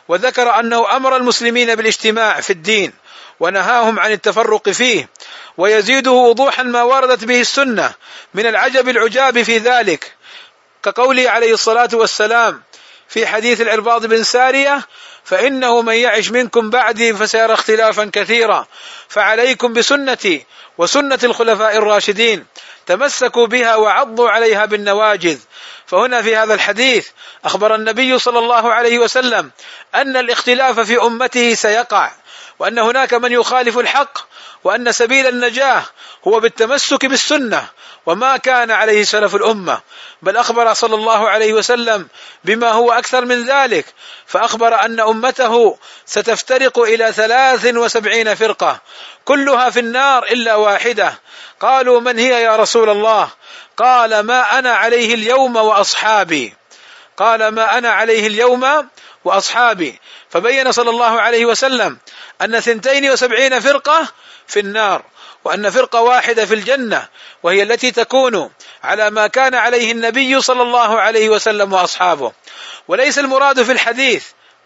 وذكر أنه أمر المسلمين بالاجتماع في الدين ونهاهم عن التفرق فيه، ويزيده وضوحا ما وردت به السنة من العجب العجاب في ذلك، كقوله عليه الصلاة والسلام في حديث العرباض بن سارية: فإنه من يعش منكم بعدي فسيرى اختلافا كثيرا، فعليكم بسنتي وسنة الخلفاء الراشدين، تمسكوا بها وعضوا عليها بالنواجذ. فهنا في هذا الحديث أخبر النبي صلى الله عليه وسلم أن الاختلاف في أمته سيقع، وأن هناك من يخالف الحق، وأن سبيل النجاة هو بالتمسك بالسنة وما كان عليه سلف الأمة. بل أخبر صلى الله عليه وسلم بما هو أكثر من ذلك، فأخبر أن أمته ستفترق إلى 73 فرقة كلها في النار إلا واحدة. قالوا: من هي يا رسول الله؟ قال: ما أنا عليه اليوم وأصحابي. قال: ما أنا عليه اليوم وأصحابي. فبين صلى الله عليه وسلم أن 72 فرقة في النار، وأن فرقة واحدة في الجنة، وهي التي تكون على ما كان عليه النبي صلى الله عليه وسلم وأصحابه. وليس المراد في الحديث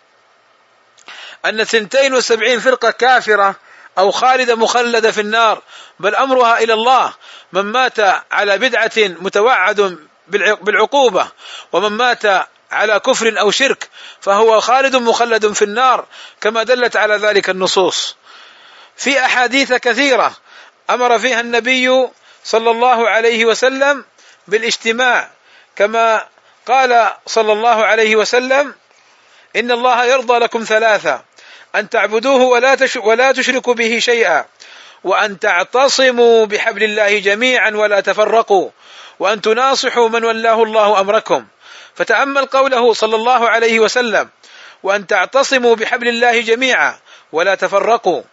أن 72 فرقة كافرة أو خالدة مخلدة في النار، بل أمرها إلى الله. من مات على بدعة متوعد بالعقوبة، ومن مات على كفر أو شرك فهو خالد مخلد في النار، كما دلت على ذلك النصوص. في أحاديث كثيرة أمر فيها النبي صلى الله عليه وسلم بالاجتماع، كما قال صلى الله عليه وسلم: إن الله يرضى لكم 3: أن تعبدوه ولا تشركوا به شيئا، وأن تعتصموا بحبل الله جميعا ولا تفرقوا، وأن تناصحوا من ولاه الله أمركم. فتأمل قوله صلى الله عليه وسلم: وأن تعتصموا بحبل الله جميعا ولا تفرقوا.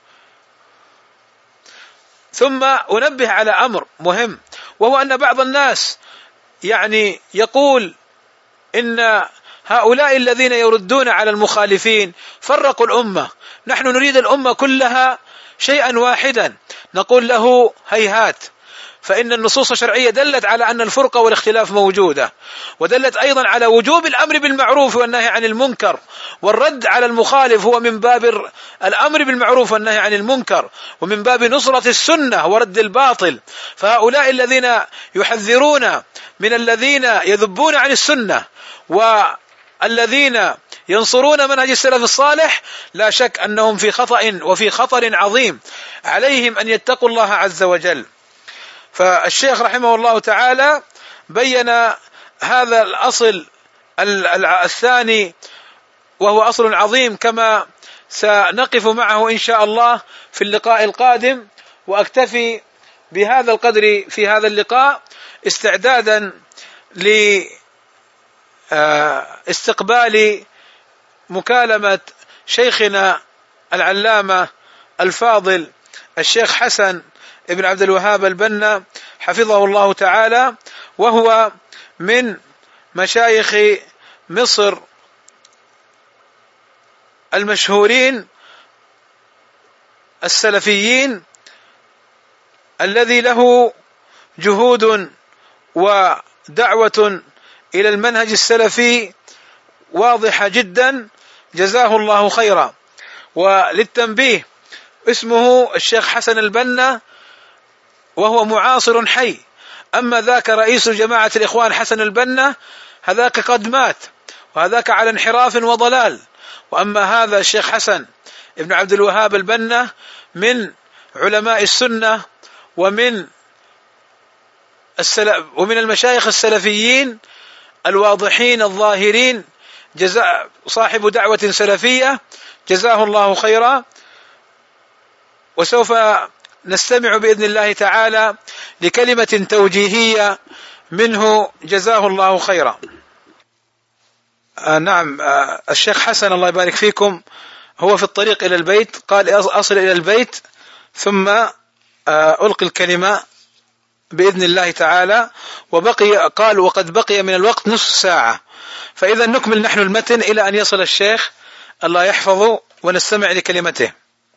ثم أنبه على أمر مهم، وهو أن بعض الناس يقول إن هؤلاء الذين يردون على المخالفين فرقوا الأمة، نحن نريد الأمة كلها شيئا واحدا. نقول له: هيهات، فإن النصوص الشرعية دلت على أن الفرقة والاختلاف موجودة، ودلت أيضا على وجوب الأمر بالمعروف والنهي عن المنكر، والرد على المخالف هو من باب الأمر بالمعروف والنهي عن المنكر، ومن باب نصرة السنة ورد الباطل. فهؤلاء الذين يحذرون من الذين يذبون عن السنة والذين ينصرون منهج السلف الصالح لا شك أنهم في خطأ وفي خطر عظيم، عليهم أن يتقوا الله عز وجل. فالشيخ رحمه الله تعالى بين هذا الأصل الثاني، وهو أصل عظيم، كما سنقف معه إن شاء الله في اللقاء القادم. وأكتفي بهذا القدر في هذا اللقاء استعدادا لاستقبال مكالمة شيخنا العلامة الفاضل الشيخ حسن ابن عبد الوهاب البنا حفظه الله تعالى، وهو من مشايخ مصر المشهورين السلفيين، الذي له جهود ودعوة إلى المنهج السلفي واضحة جدا، جزاه الله خيرا. وللتنبيه، اسمه الشيخ حسن البنا وهو معاصر حي، أما ذاك رئيس جماعة الإخوان حسن البنا هذاك قد مات، وهذاك على انحراف وضلال. وأما هذا الشيخ حسن ابن عبد الوهاب البنا من علماء السنة ومن المشايخ السلفيين الواضحين الظاهرين، صاحب دعوة سلفية، جزاه الله خيرا. وسوف نستمع بإذن الله تعالى لكلمة توجيهية منه، جزاه الله خيرا. نعم، الشيخ حسن الله يبارك فيكم هو في الطريق إلى البيت، قال أصل إلى البيت ثم ألقي الكلمة بإذن الله تعالى. قال وقد بقي من الوقت نصف ساعة، فإذا نكمل نحن المتن إلى أن يصل الشيخ الله يحفظه ونستمع لكلمته.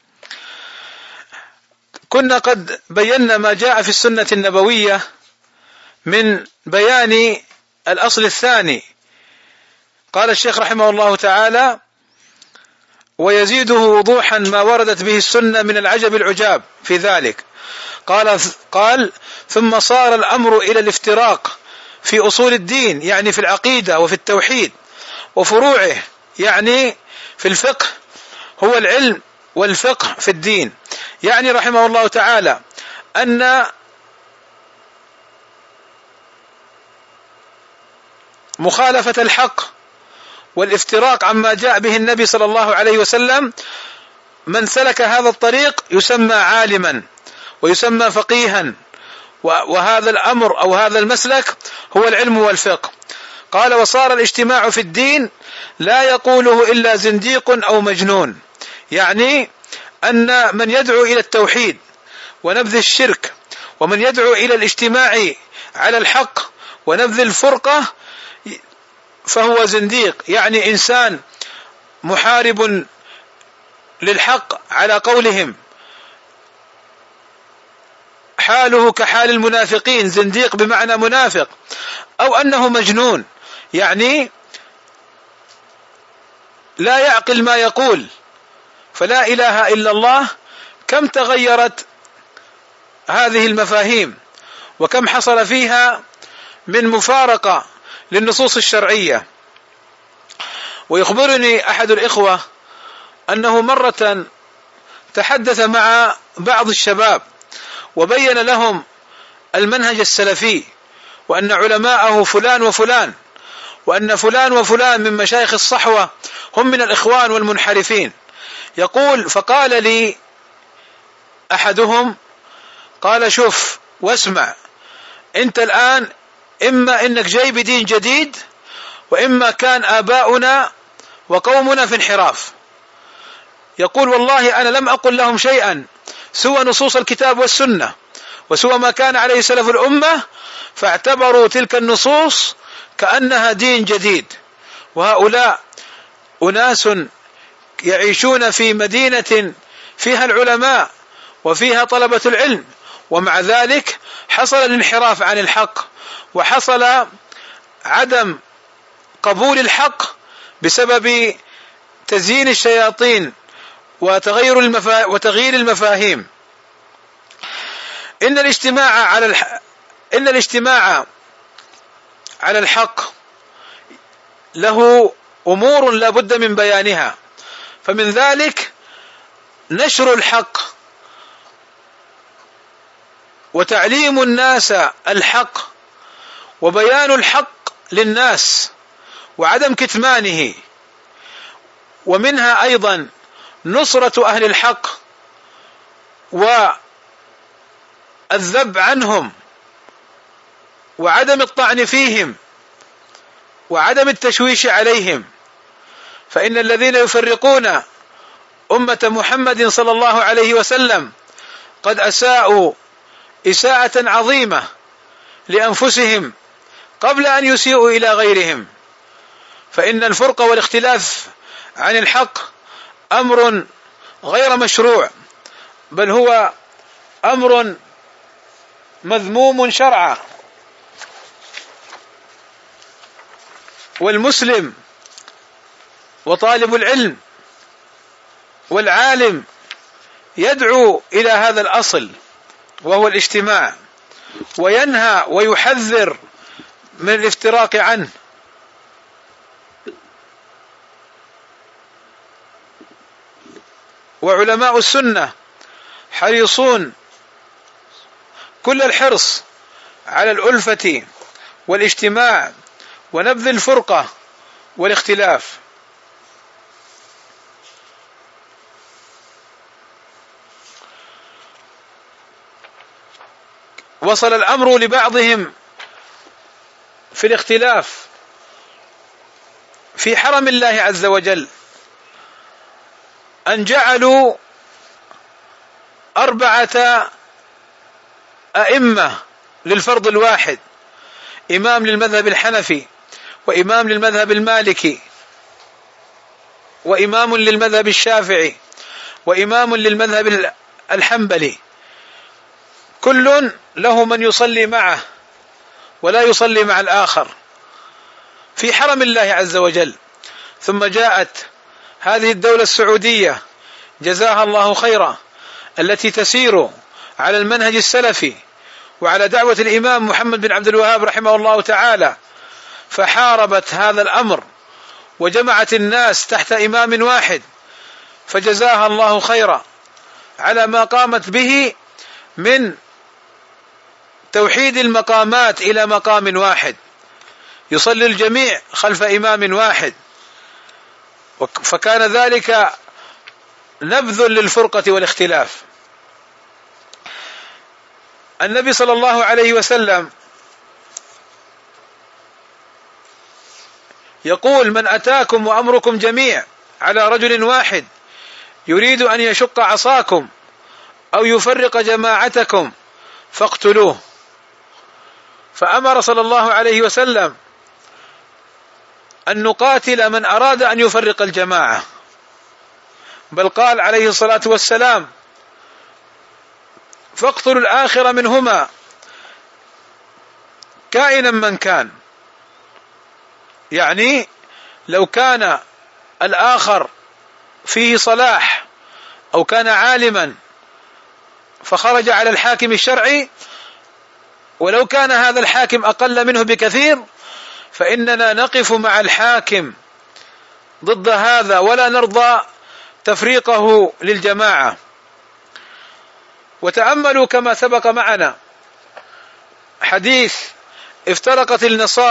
كنا قد بينا ما جاء في السنة النبوية من بيان الأصل الثاني. قال الشيخ رحمه الله تعالى: ويزيده وضوحا ما وردت به السنة من العجب العجاب في ذلك. قال ثم صار الأمر إلى الافتراق في أصول الدين، يعني في العقيدة وفي التوحيد، وفروعه يعني في الفقه، هو العلم والفقه في الدين. يعني رحمه الله تعالى أن مخالفة الحق والافتراق عما جاء به النبي صلى الله عليه وسلم، من سلك هذا الطريق يسمى عالما ويسمى فقيها، وهذا الأمر أو هذا المسلك هو العلم والفقه. قال وصار الاجتماع في الدين لا يقوله إلا زنديق أو مجنون، يعني أن من يدعو إلى التوحيد ونبذ الشرك، ومن يدعو إلى الاجتماع على الحق ونبذ الفرقة، فهو زنديق، يعني إنسان محارب للحق على قولهم، حاله كحال المنافقين، زنديق بمعنى منافق، أو أنه مجنون، يعني لا يعقل ما يقول. فلا إله إلا الله كم تغيرت هذه المفاهيم، وكم حصل فيها من مفارقة للنصوص الشرعية. ويخبرني أحد الإخوة أنه مرة تحدث مع بعض الشباب وبين لهم المنهج السلفي، وأن علماءه فلان وفلان، وأن فلان وفلان من مشايخ الصحوة هم من الإخوان والمنحرفين. يقول فقال لي أحدهم، قال شوف واسمع، أنت الآن إما إنك جاي بدين جديد، وإما كان آباؤنا وقومنا في انحراف. يقول والله أنا لم أقل لهم شيئا سوى نصوص الكتاب والسنة وسوى ما كان عليه سلف الأمة، فاعتبروا تلك النصوص كأنها دين جديد. وهؤلاء أناس يعيشون في مدينة فيها العلماء وفيها طلبة العلم، ومع ذلك حصل الانحراف عن الحق، وحصل عدم قبول الحق بسبب تزيين الشياطين وتغيير المفاهيم. إن الاجتماع على الحق له أمور لا بد من بيانها، فمن ذلك نشر الحق وتعليم الناس الحق وبيان الحق للناس وعدم كتمانه، ومنها أيضا نصرة أهل الحق والذب عنهم وعدم الطعن فيهم وعدم التشويش عليهم. فإن الذين يفرقون أمة محمد صلى الله عليه وسلم قد أساءوا إساءة عظيمة لأنفسهم قبل أن يسيئوا إلى غيرهم. فإن الفرق والاختلاف عن الحق أمر غير مشروع، بل هو أمر مذموم شرعا. والمسلم وطالب العلم والعالم يدعو إلى هذا الأصل وهو الاجتماع، وينهى ويحذر من الافتراق عنه. وعلماء السنة حريصون كل الحرص على الألفة والاجتماع ونبذ الفرقة والاختلاف. وصل الأمر لبعضهم في الاختلاف في حرم الله عز وجل أن جعلوا 4 أئمة للفرض الواحد، إمام للمذهب الحنفي، وإمام للمذهب المالكي، وإمام للمذهب الشافعي، وإمام للمذهب الحنبلي، كل له من يصلي معه ولا يصلي مع الآخر في حرم الله عز وجل. ثم جاءت هذه الدولة السعودية جزاها الله خيرا، التي تسير على المنهج السلفي وعلى دعوة الإمام محمد بن عبد الوهاب رحمه الله تعالى، فحاربت هذا الأمر وجمعت الناس تحت إمام واحد، فجزاها الله خيرا على ما قامت به من توحيد المقامات إلى مقام واحد، يصلي الجميع خلف إمام واحد، فكان ذلك نبذ للفرقة والاختلاف. النبي صلى الله عليه وسلم يقول: من أتاكم وأمركم جميع على رجل واحد يريد أن يشق عصاكم أو يفرق جماعتكم فاقتلوه. فأمر صلى الله عليه وسلم أن نقاتل من أراد أن يفرق الجماعة، بل قال عليه الصلاة والسلام: فاقتلوا الآخر منهما كائنا من كان. يعني لو كان الآخر فيه صلاح أو كان عالما فخرج على الحاكم الشرعي، ولو كان هذا الحاكم أقل منه بكثير، فإننا نقف مع الحاكم ضد هذا ولا نرضى تفريقه للجماعة. وتأملوا كما سبق معنا حديث افترقت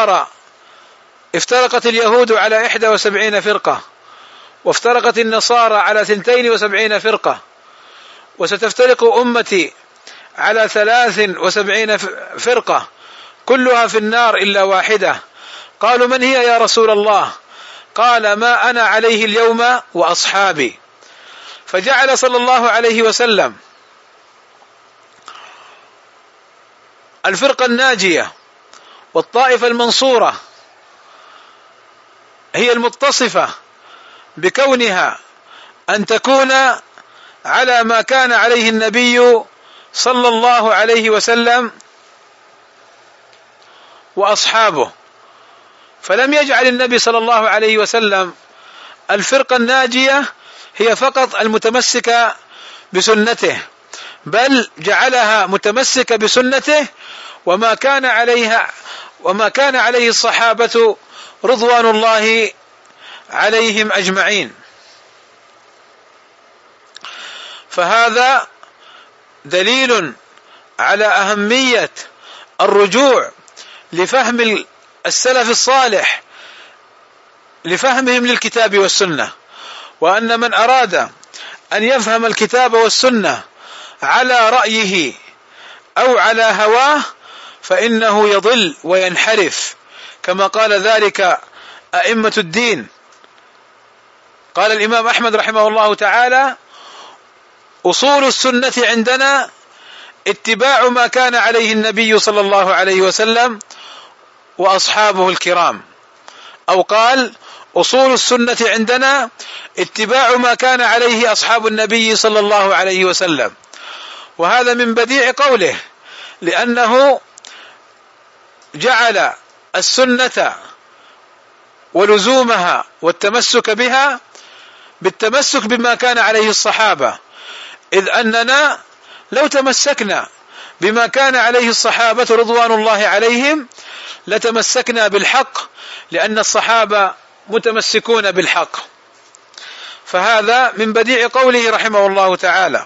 اليهود على 71 فرقة، وافترقت النصارى على 72 فرقة، وستفترق أمتي على 73 فرقة كلها في النار إلا واحدة. قالوا: من هي يا رسول الله؟ قال: ما أنا عليه اليوم وأصحابي. فجعل صلى الله عليه وسلم الفرقة الناجية والطائفة المنصورة هي المتصفة بكونها أن تكون على ما كان عليه النبي صلى الله عليه وسلم وأصحابه، فلم يجعل النبي صلى الله عليه وسلم الفرقة الناجية هي فقط المتمسكة بسنته، بل جعلها متمسكة بسنته وما كان عليه الصحابة رضوان الله عليهم أجمعين. فهذا دليل على أهمية الرجوع لفهم السلف الصالح، لفهمهم للكتاب والسنة، وأن من أراد أن يفهم الكتاب والسنة على رأيه أو على هواه فإنه يضل وينحرف، كما قال ذلك أئمة الدين. قال الإمام أحمد رحمه الله تعالى: أصول السنة عندنا اتباع ما كان عليه النبي صلى الله عليه وسلم وأصحابه الكرام. أو قال: أصول السنة عندنا اتباع ما كان عليه أصحاب النبي صلى الله عليه وسلم. وهذا من بديع قوله، لأنه جعل السنة ولزومها والتمسك بها بالتمسك بما كان عليه الصحابة، إذ أننا لو تمسكنا بما كان عليه الصحابة رضوان الله عليهم لتمسكنا بالحق، لأن الصحابة متمسكون بالحق. فهذا من بديع قوله رحمه الله تعالى.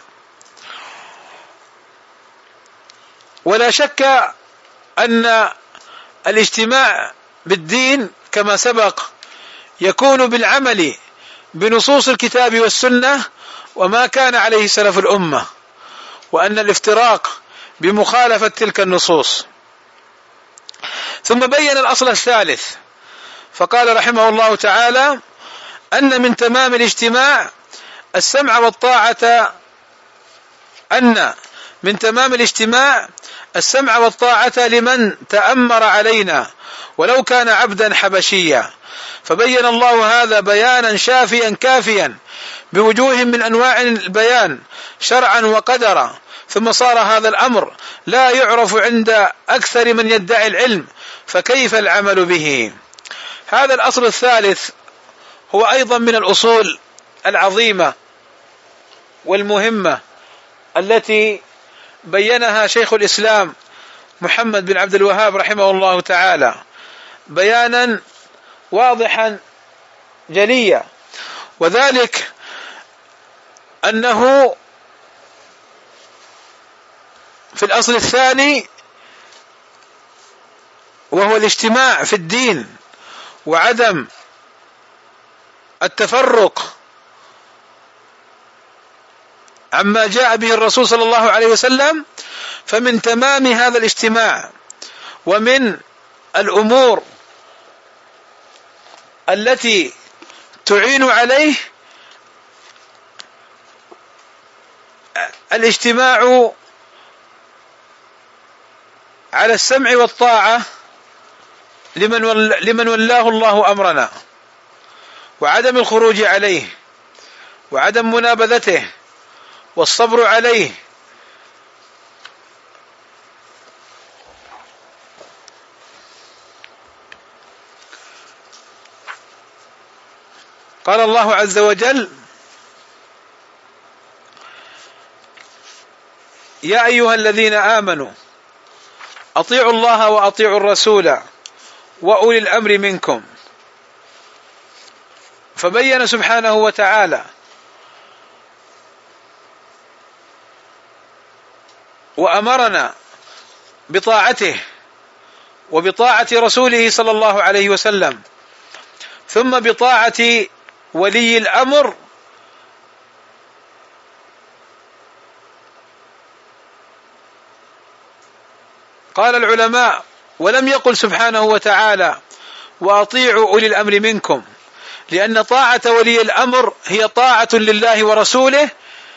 ولا شك أن الاجتماع بالدين كما سبق يكون بالعمل بنصوص الكتاب والسنة وما كان عليه سلف الأمة، وأن الافتراق بمخالفة تلك النصوص. ثم بين الأصل الثالث فقال رحمه الله تعالى: أن من تمام الاجتماع السمع والطاعة، أن من تمام الاجتماع السمع والطاعة لمن تأمر علينا ولو كان عبدا حبشيا. فبين الله هذا بيانا شافيا كافيا بوجوه من أنواع البيان شرعا وقدرا. ثم صار هذا الأمر لا يعرف عند أكثر من يدعي العلم، فكيف العمل به؟ هذا الأصل الثالث هو أيضا من الأصول العظيمة والمهمة التي بينها شيخ الإسلام محمد بن عبد الوهاب رحمه الله تعالى بيانا واضحا جليا، وذلك أنه في الأصل الثاني وهو الاجتماع في الدين وعدم التفرق عما جاء به الرسول صلى الله عليه وسلم، فمن تمام هذا الاجتماع ومن الأمور التي تعين عليه الاجتماع على السمع والطاعة لمن ولاه الله أمرنا، وعدم الخروج عليه، وعدم منابذته، والصبر عليه. قال الله عز وجل: يا أيها الذين آمنوا أطيعوا الله وأطيعوا الرسول وأولي الأمر منكم. فبين سبحانه وتعالى وأمرنا بطاعته وبطاعة رسوله صلى الله عليه وسلم، ثم بطاعة ولي الأمر قال العلماء: ولم يقل سبحانه وتعالى وأطيعوا أولي الأمر منكم، لأن طاعة ولي الأمر هي طاعة لله ورسوله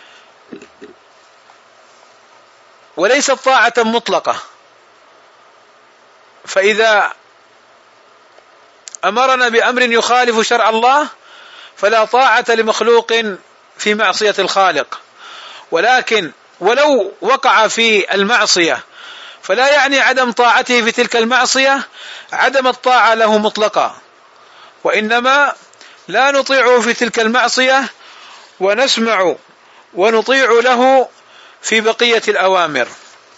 وليست طاعة مطلقة. فإذا أمرنا بأمر يخالف شرع الله فلا طاعة لمخلوق في معصية الخالق، ولكن ولو وقع في المعصية فلا يعني عدم طاعته في تلك المعصية عدم الطاعة له مطلقا، وإنما لا نطيعه في تلك المعصية ونسمع ونطيع له في بقية الأوامر.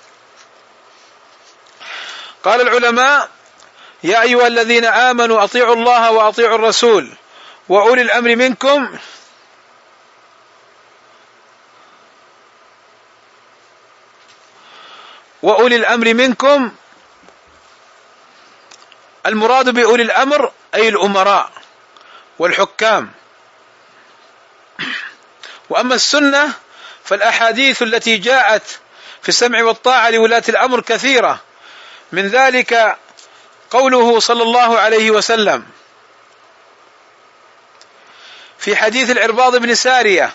قال العلماء: يا أيها الذين آمنوا أطيعوا الله وأطيعوا الرسول وأولي الأمر منكم. وأولي الأمر منكم المراد بأولي الأمر أي الأمراء والحكام. وأما السنة فالأحاديث التي جاءت في السمع والطاعة لولاة الأمر كثيرة، من ذلك قوله صلى الله عليه وسلم في حديث العرباض بن سارية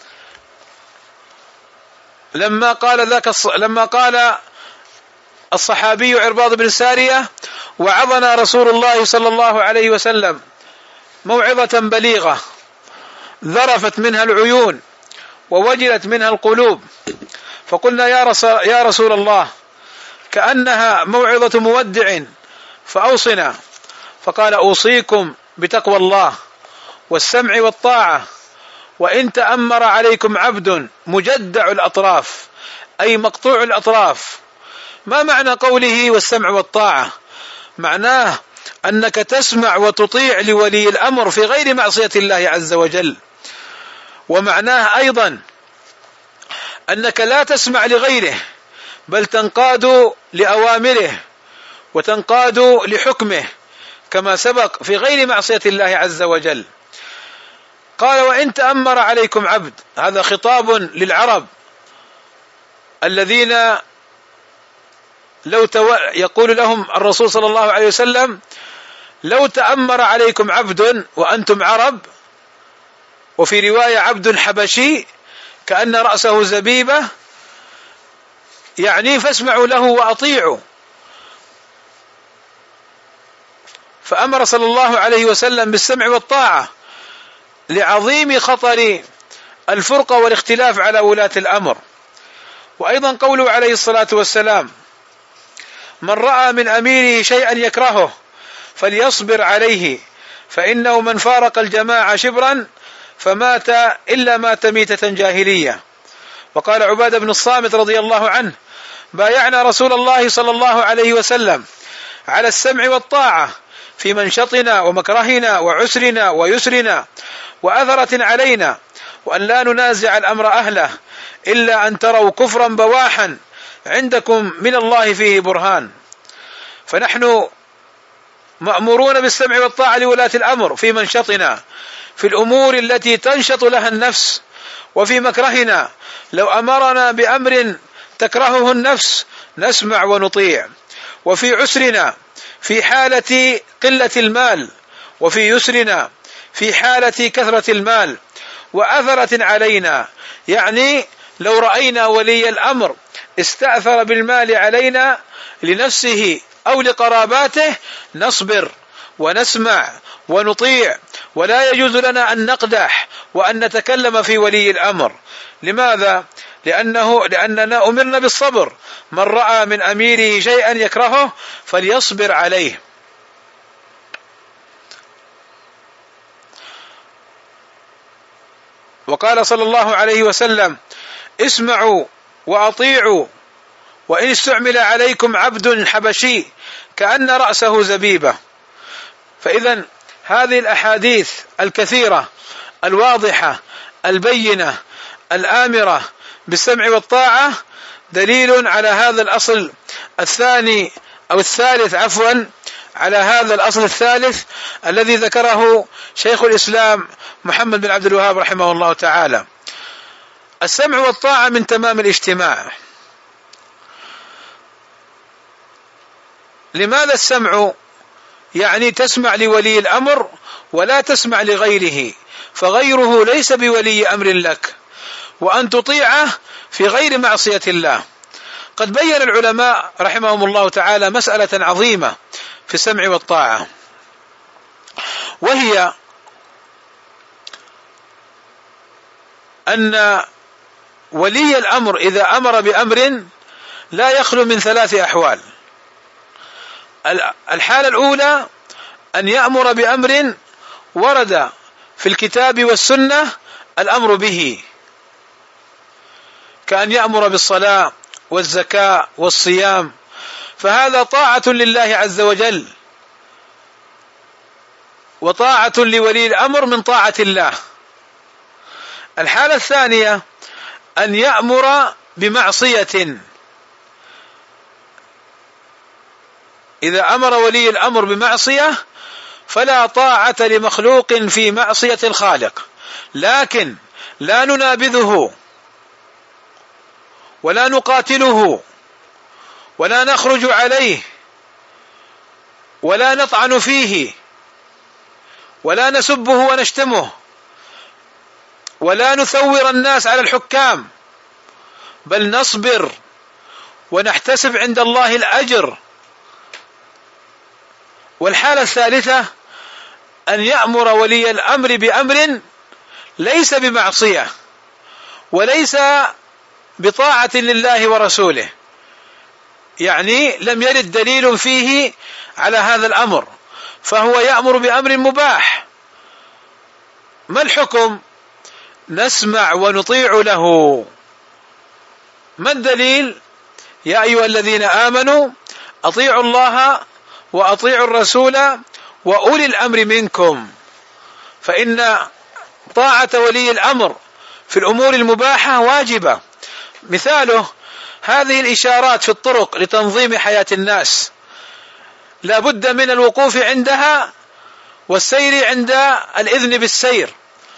لما قال الصحابي عرباض بن سارية: وعظنا رسول الله صلى الله عليه وسلم موعظة بليغة ذرفت منها العيون ووجلت منها القلوب، فقلنا يا رسول الله كأنها موعظة مودع فأوصنا. فقال: أوصيكم بتقوى الله والسمع والطاعة، وإن تأمر عليكم عبد مجدع الأطراف أي مقطوع الأطراف. ما معنى قوله والسمع والطاعة؟ معناه أنك تسمع وتطيع لولي الأمر في غير معصية الله عز وجل، ومعناه أيضا أنك لا تسمع لغيره بل تنقاد لأوامره وتنقاد لحكمه كما سبق في غير معصية الله عز وجل. قال: وإن تأمر عليكم عبد، هذا خطاب للعرب الذين يقول لهم الرسول صلى الله عليه وسلم: لو تأمر عليكم عبد وأنتم عرب، وفي رواية عبد حبشي كأن رأسه زبيبة، يعني فاسمعوا له وأطيعوا. فأمر صلى الله عليه وسلم بالسمع والطاعة لعظيم خطر الفرقة والاختلاف على ولاة الأمر. وأيضا قوله عليه الصلاة والسلام: من رأى من أميره شيئا يكرهه فليصبر عليه، فإنه من فارق الجماعة شبرا فمات إلا مات ميتة جاهلية. وقال عبادة بن الصامت رضي الله عنه: بايعنا رسول الله صلى الله عليه وسلم على السمع والطاعة في منشطنا ومكرهنا وعسرنا ويسرنا وأثرة علينا، وأن لا ننازع الأمر أهله إلا أن تروا كفرا بواحا عندكم من الله فيه برهان. فنحن مأمورون بالسمع والطاعة لولاة الأمر في منشطنا، في الأمور التي تنشط لها النفس، وفي مكرهنا لو أمرنا بأمر تكرهه النفس نسمع ونطيع، وفي عسرنا في حالة قلة المال، وفي يسرنا في حالة كثرة المال، وأثرة علينا يعني لو رأينا ولي الأمر استأثر بالمال علينا لنفسه أو لقراباته نصبر ونسمع ونطيع، ولا يجوز لنا أن نقدح وأن نتكلم في ولي الأمر. لماذا؟ لأننا أمرنا بالصبر، من رأى من أميره شيئا يكرهه فليصبر عليه. وقال صلى الله عليه وسلم: اسمعوا وأطيعوا وإن استعمل عليكم عبد حبشي كأن رأسه زبيبة. فإذا هذه الأحاديث الكثيرة الواضحة البينة الآمرة بالسمع والطاعة دليل على هذا الأصل الثاني أو الثالث على هذا الأصل الثالث الذي ذكره شيخ الإسلام محمد بن عبد الوهاب رحمه الله تعالى. السمع والطاعة من تمام الاجتماع. لماذا السمع؟ يعني تسمع لولي الأمر ولا تسمع لغيره، فغيره ليس بولي أمر لك، وأن تطيعه في غير معصية الله. قد بين العلماء رحمهم الله تعالى مسألة عظيمة في السمع والطاعة، وهي أن ولي الأمر إذا أمر بأمر لا يخلو من ثلاث أحوال. الحالة الأولى أن يأمر بأمر ورد في الكتاب والسنة الأمر به، كأن يأمر بالصلاة والزكاة والصيام، فهذا طاعة لله عز وجل وطاعة لولي الأمر من طاعة الله. الحالة الثانية أن يأمر بمعصية، إذا أمر ولي الأمر بمعصية فلا طاعة لمخلوق في معصية الخالق، لكن لا ننابذه ولا نقاتله ولا نخرج عليه ولا نطعن فيه ولا نسبه ونشتمه ولا نثور الناس على الحكام، بل نصبر ونحتسب عند الله الأجر. والحالة الثالثة أن يأمر ولي الأمر بأمر ليس بمعصية وليس بطاعة لله ورسوله، يعني لم يرد دليل فيه على هذا الأمر، فهو يأمر بأمر مباح. ما الحكم؟ نسمع ونطيع له. ما الدليل؟ يا أيها الذين آمنوا أطيعوا الله وأطيعوا الرسول وأولي الأمر منكم، فإن طاعة ولي الأمر في الأمور المباحة واجبة. مثاله هذه الإشارات في الطرق لتنظيم حياة الناس، لا بد من الوقوف عندها والسير عند الإذن بالسير.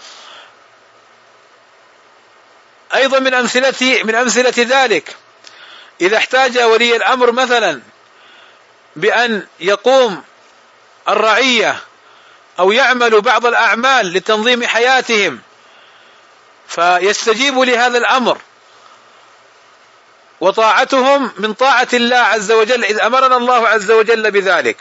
أيضا من أمثلة ذلك إذا احتاج ولي الأمر مثلا بأن يقوم الرعية أو يعمل بعض الأعمال لتنظيم حياتهم فيستجيب لهذا الأمر، وطاعتهم من طاعة الله عز وجل إذ أمرنا الله عز وجل بذلك.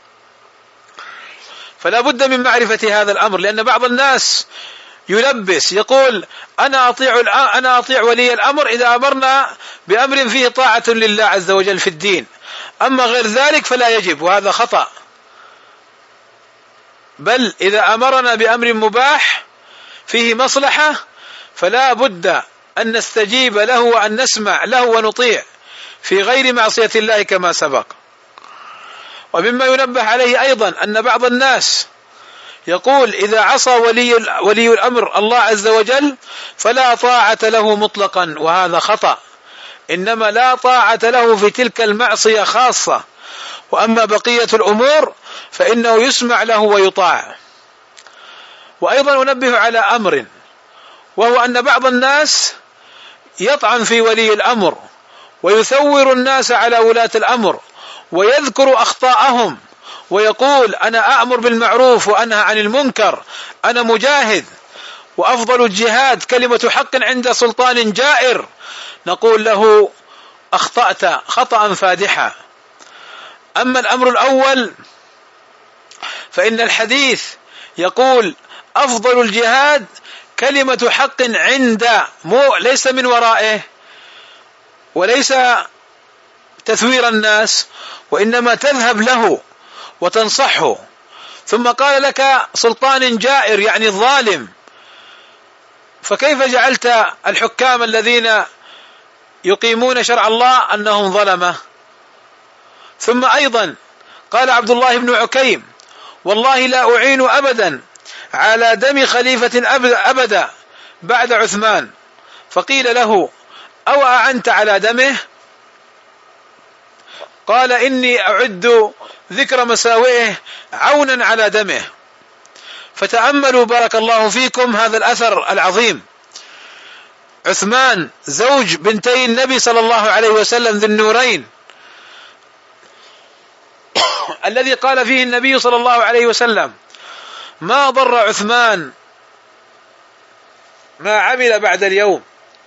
فلا بد من معرفة هذا الأمر، لأن بعض الناس يلبس يقول أنا أطيع ولي الأمر إذا أمرنا بأمر فيه طاعة لله عز وجل في الدين، أما غير ذلك فلا يجب، وهذا بل إذا أمرنا بأمر مباح في فيه مصلحة فلا بد أن نستجيب له وأن نسمع له ونطيع في غير معصية الله كما سبق. ومما ينبه عليه أيضا أن بعض الناس يقول إذا عصى ولي الأمر الله عز وجل فلا طاعة له مطلقا، وهذا خطأ، إنما لا طاعة له في تلك المعصية خاصة، وأما بقية الأمور فإنه يسمع له ويطاع. وأيضا أنبه على أمر، وهو أن بعض الناس يطعن في ولي الأمر ويثور الناس على ولاة الأمر ويذكر أخطاءهم ويقول أنا أأمر بالمعروف وأنهى عن المنكر، أنا مجاهد، وأفضل الجهاد كلمة حق عند سلطان جائر. نقول له أخطأت خطأ فادحا. أما الأمر الأول فإن الحديث يقول أفضل الجهاد كلمة حق عند، ليس من ورائه وليس تثوير الناس، وإنما تذهب له وتنصحه. ثم قال لك سلطان جائر يعني الظالم، فكيف جعلت الحكام الذين يقيمون شرع الله أنهم ظلمة؟ ثم أيضا قال عبد الله بن عكيم والله لا أعين أبدا على دم خليفة أبدا بعد عثمان. فقيل له أو أعنت على دمه؟ قال إني أعد ذكر مساوئه عونا على دمه. فتأملوا بارك الله فيكم هذا الأثر العظيم. عثمان زوج بنتي النبي صلى الله عليه وسلم ذي النورين، الذي قال فيه النبي صلى الله عليه وسلم ما ضر عثمان ما عمل بعد اليوم.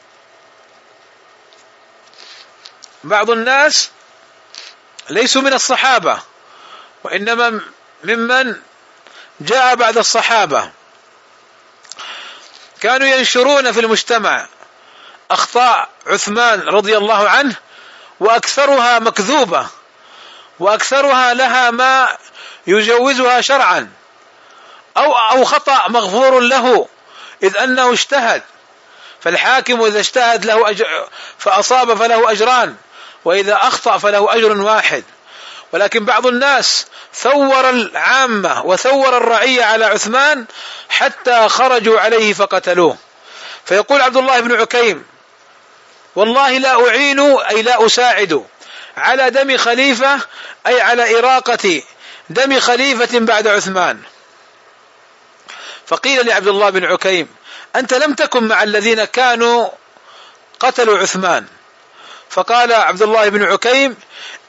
بعض الناس ليسوا من الصحابة وإنما ممن جاء بعد الصحابة، كانوا ينشرون في المجتمع أخطاء عثمان رضي الله عنه، وأكثرها مكذوبة، وأكثرها لها ما يجوزها شرعا، أو خطأ مغفور له إذ أنه اجتهد. فالحاكم إذا اجتهد له فأصاب فله أجران، وإذا أخطأ فله أجر واحد. ولكن بعض الناس ثور العامة وثور الرعية على عثمان حتى خرجوا عليه فقتلوه. فيقول عبد الله بن عكيم والله لا أعين أي لا أساعد على دم خليفة، أي على إراقة دم خليفة بعد عثمان. فقيل لعبد الله بن عكيم أنت لم تكن مع الذين كانوا قتلوا عثمان؟ فقال عبد الله بن عكيم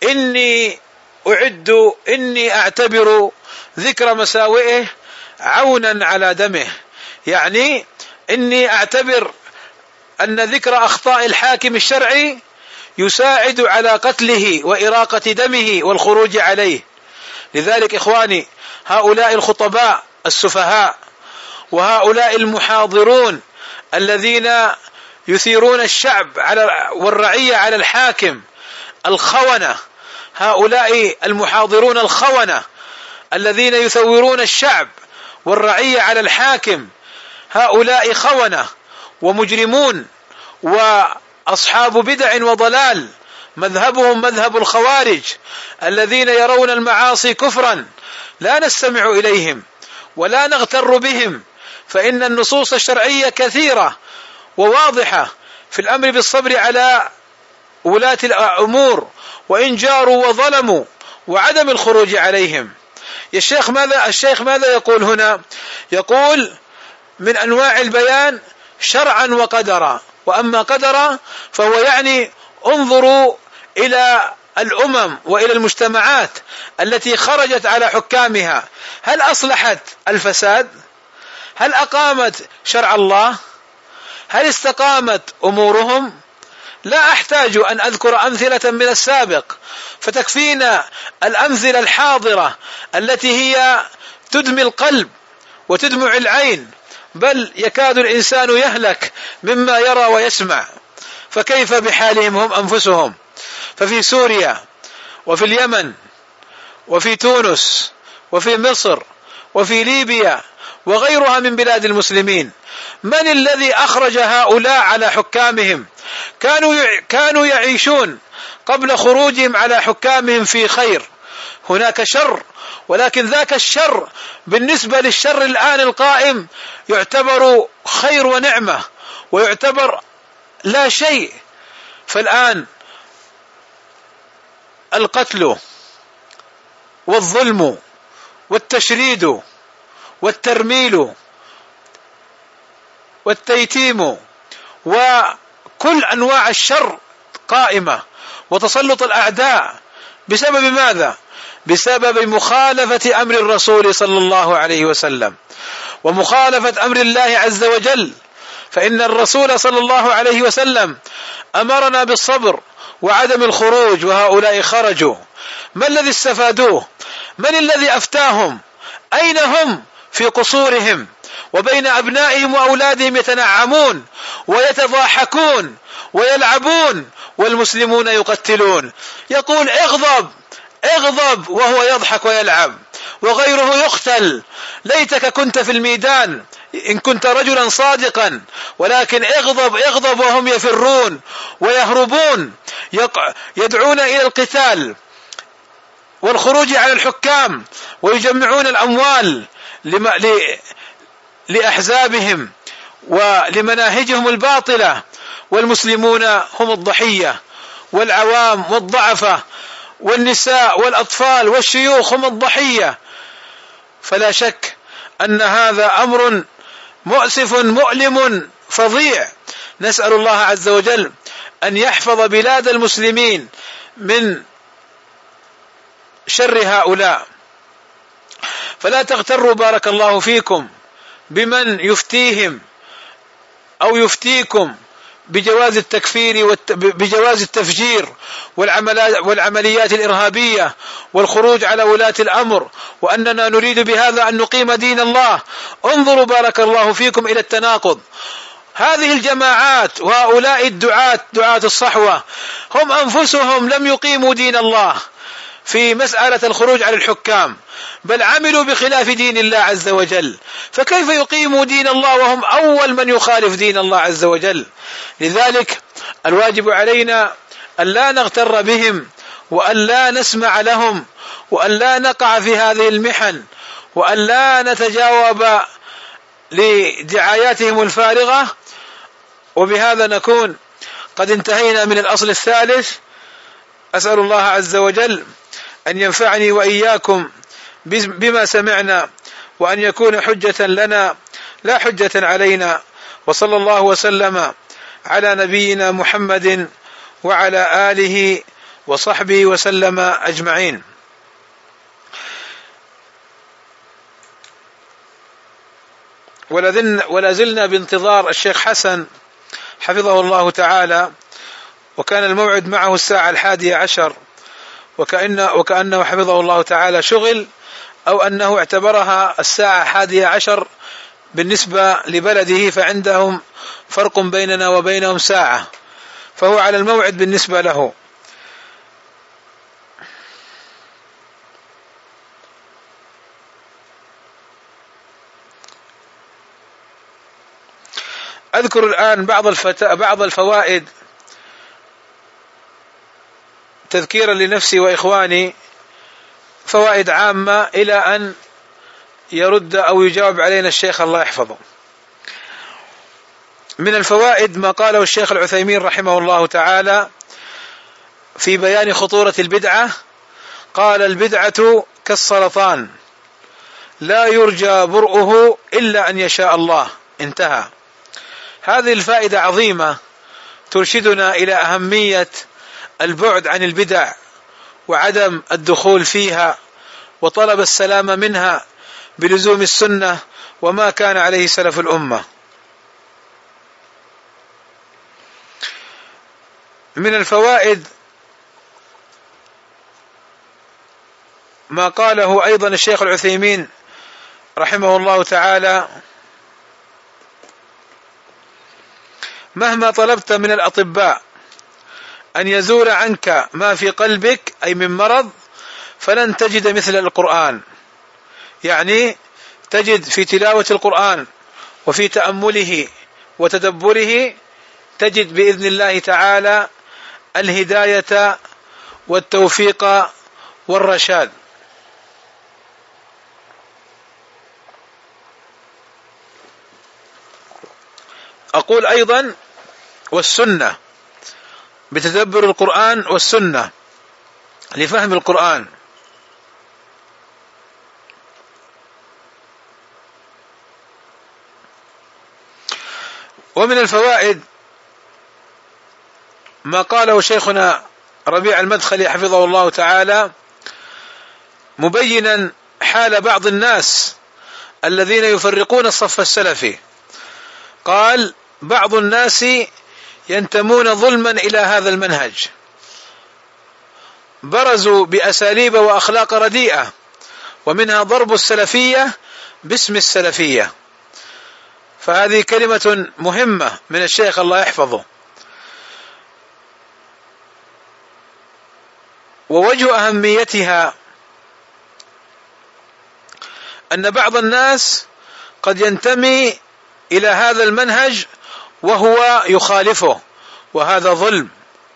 إني أعتبر ذكر مساوئه عونا على دمه، يعني إني أعتبر أن ذكر أخطاء الحاكم الشرعي يساعد على قتله وإراقة دمه والخروج عليه. لذلك إخواني هؤلاء الخطباء السفهاء وهؤلاء المحاضرون الذين يثيرون الشعب والرعية على الحاكم الخونة، هؤلاء المحاضرون الخونة الذين يثورون الشعب والرعية على الحاكم، هؤلاء خونة ومجرمون وأصحاب بدع وضلال، مذهبهم مذهب الخوارج الذين يرون المعاصي كفرا. لا نستمع إليهم ولا نغتر بهم، فإن النصوص الشرعية كثيرة وواضحة في الأمر بالصبر على ولاة الأمور وإن جاروا وظلموا، وعدم الخروج عليهم. الشيخ ماذا يقول هنا؟ يقول من أنواع البيان شرعا وقدرا. وأما قدرا فهو يعني انظروا إلى الأمم وإلى المجتمعات التي خرجت على حكامها، هل أصلحت الفساد؟ هل أقامت شرع الله؟ هل استقامت أمورهم؟ لا أحتاج أن أذكر أمثلة من السابق، فتكفينا الأمثلة الحاضرة التي هي تدمي القلب وتدمع العين، بل يكاد الإنسان يهلك مما يرى ويسمع. فكيف بحالهم هم أنفسهم؟ ففي سوريا وفي اليمن وفي تونس وفي مصر وفي ليبيا وغيرها من بلاد المسلمين. من الذي أخرج هؤلاء على حكامهم؟ كانوا يعيشون قبل خروجهم على حكامهم في خير. هناك شر، ولكن ذاك الشر بالنسبة للشر الآن القائم يعتبر خير ونعمة، ويعتبر لا شيء. فالآن القتل والظلم والتشريد والترميل والتيتيم وكل أنواع الشر قائمة، وتسلط الأعداء بسبب ماذا؟ بسبب مخالفة أمر الرسول صلى الله عليه وسلم ومخالفة أمر الله عز وجل. فإن الرسول صلى الله عليه وسلم أمرنا بالصبر وعدم الخروج، وهؤلاء خرجوا. ما الذي استفادوه؟ من الذي أفتاهم؟ أين هم؟ في قصورهم، وبين أبنائهم وأولادهم يتنعمون ويتضاحكون ويلعبون، والمسلمون يقتلون. يقول اغضب اغضب وهو يضحك ويلعب، وغيره يقتل. ليتك كنت في الميدان إن كنت رجلا صادقا، ولكن اغضب اغضب وهم يفرون ويهربون، يدعون إلى القتال والخروج على الحكام، ويجمعون الأموال لأحزابهم ولمناهجهم الباطلة، والمسلمون هم الضحية، والعوام والضعفة والنساء والأطفال والشيوخ هم الضحية. فلا شك أن هذا أمر مؤسف مؤلم فظيع. نسأل الله عز وجل أن يحفظ بلاد المسلمين من شر هؤلاء. فلا تغتروا بارك الله فيكم بمن يفتيهم أو يفتيكم بجواز التكفير بجواز التفجير والعمليات الإرهابية والخروج على ولاة الأمر، وأننا نريد بهذا أن نقيم دين الله. انظروا بارك الله فيكم إلى التناقض. هذه الجماعات وهؤلاء دعاة الصحوة هم أنفسهم لم يقيموا دين الله في مسألة الخروج على الحكام، بل عملوا بخلاف دين الله عز وجل. فكيف يقيموا دين الله وهم أول من يخالف دين الله عز وجل؟ لذلك الواجب علينا أن لا نغتر بهم، وأن لا نسمع لهم، وأن لا نقع في هذه المحن، وأن لا نتجاوب لدعاياتهم الفارغة. وبهذا نكون قد انتهينا من الأصل الثالث. أسأل الله عز وجل أن ينفعني وإياكم بما سمعنا، وأن يكون حجة لنا لا حجة علينا. وصلى الله وسلم على نبينا محمد وعلى آله وصحبه وسلم أجمعين. ولا زلنا بانتظار الشيخ حسن حفظه الله تعالى، وكان الموعد معه 11:30، وكأنه حفظه الله تعالى شغل، أو أنه اعتبرها 11:11 بالنسبة لبلده، فعندهم فرق بيننا وبينهم ساعة، فهو على الموعد بالنسبة له. أذكر الآن بعض الفوائد تذكيرا لنفسي وإخواني، فوائد عامة إلى أن يرد أو يجاوب علينا الشيخ الله يحفظه. من الفوائد ما قاله الشيخ العثيمين رحمه الله تعالى في بيان خطورة البدعة. قال: البدعة كالسرطان لا يرجى برؤه إلا أن يشاء الله. انتهى. هذه الفائدة عظيمة ترشدنا إلى أهمية البعد عن البدع وعدم الدخول فيها، وطلب السلام منها بلزوم السنة وما كان عليه سلف الأمة. من الفوائد ما قاله أيضا الشيخ العثيمين رحمه الله تعالى: مهما طلبت من الأطباء أن يزول عنك ما في قلبك أي من مرض، فلن تجد مثل القرآن. يعني تجد في تلاوة القرآن وفي تأمله وتدبره تجد بإذن الله تعالى الهداية والتوفيق والرشاد. أقول أيضا والسنة، بتدبر القرآن والسنة لفهم القرآن. ومن الفوائد ما قاله شيخنا ربيع المدخلي حفظه الله تعالى، مبينا حال بعض الناس الذين يفرقون الصف السلفي. قال: بعض الناس ينتمون ظلما إلى هذا المنهج، برزوا بأساليب وأخلاق رديئة، ومنها ضرب السلفية باسم السلفية. فهذه كلمة مهمة من الشيخ الله يحفظه. ووجه أهميتها أن بعض الناس قد ينتمي إلى هذا المنهج وهو يخالفه، وهذا ظلم.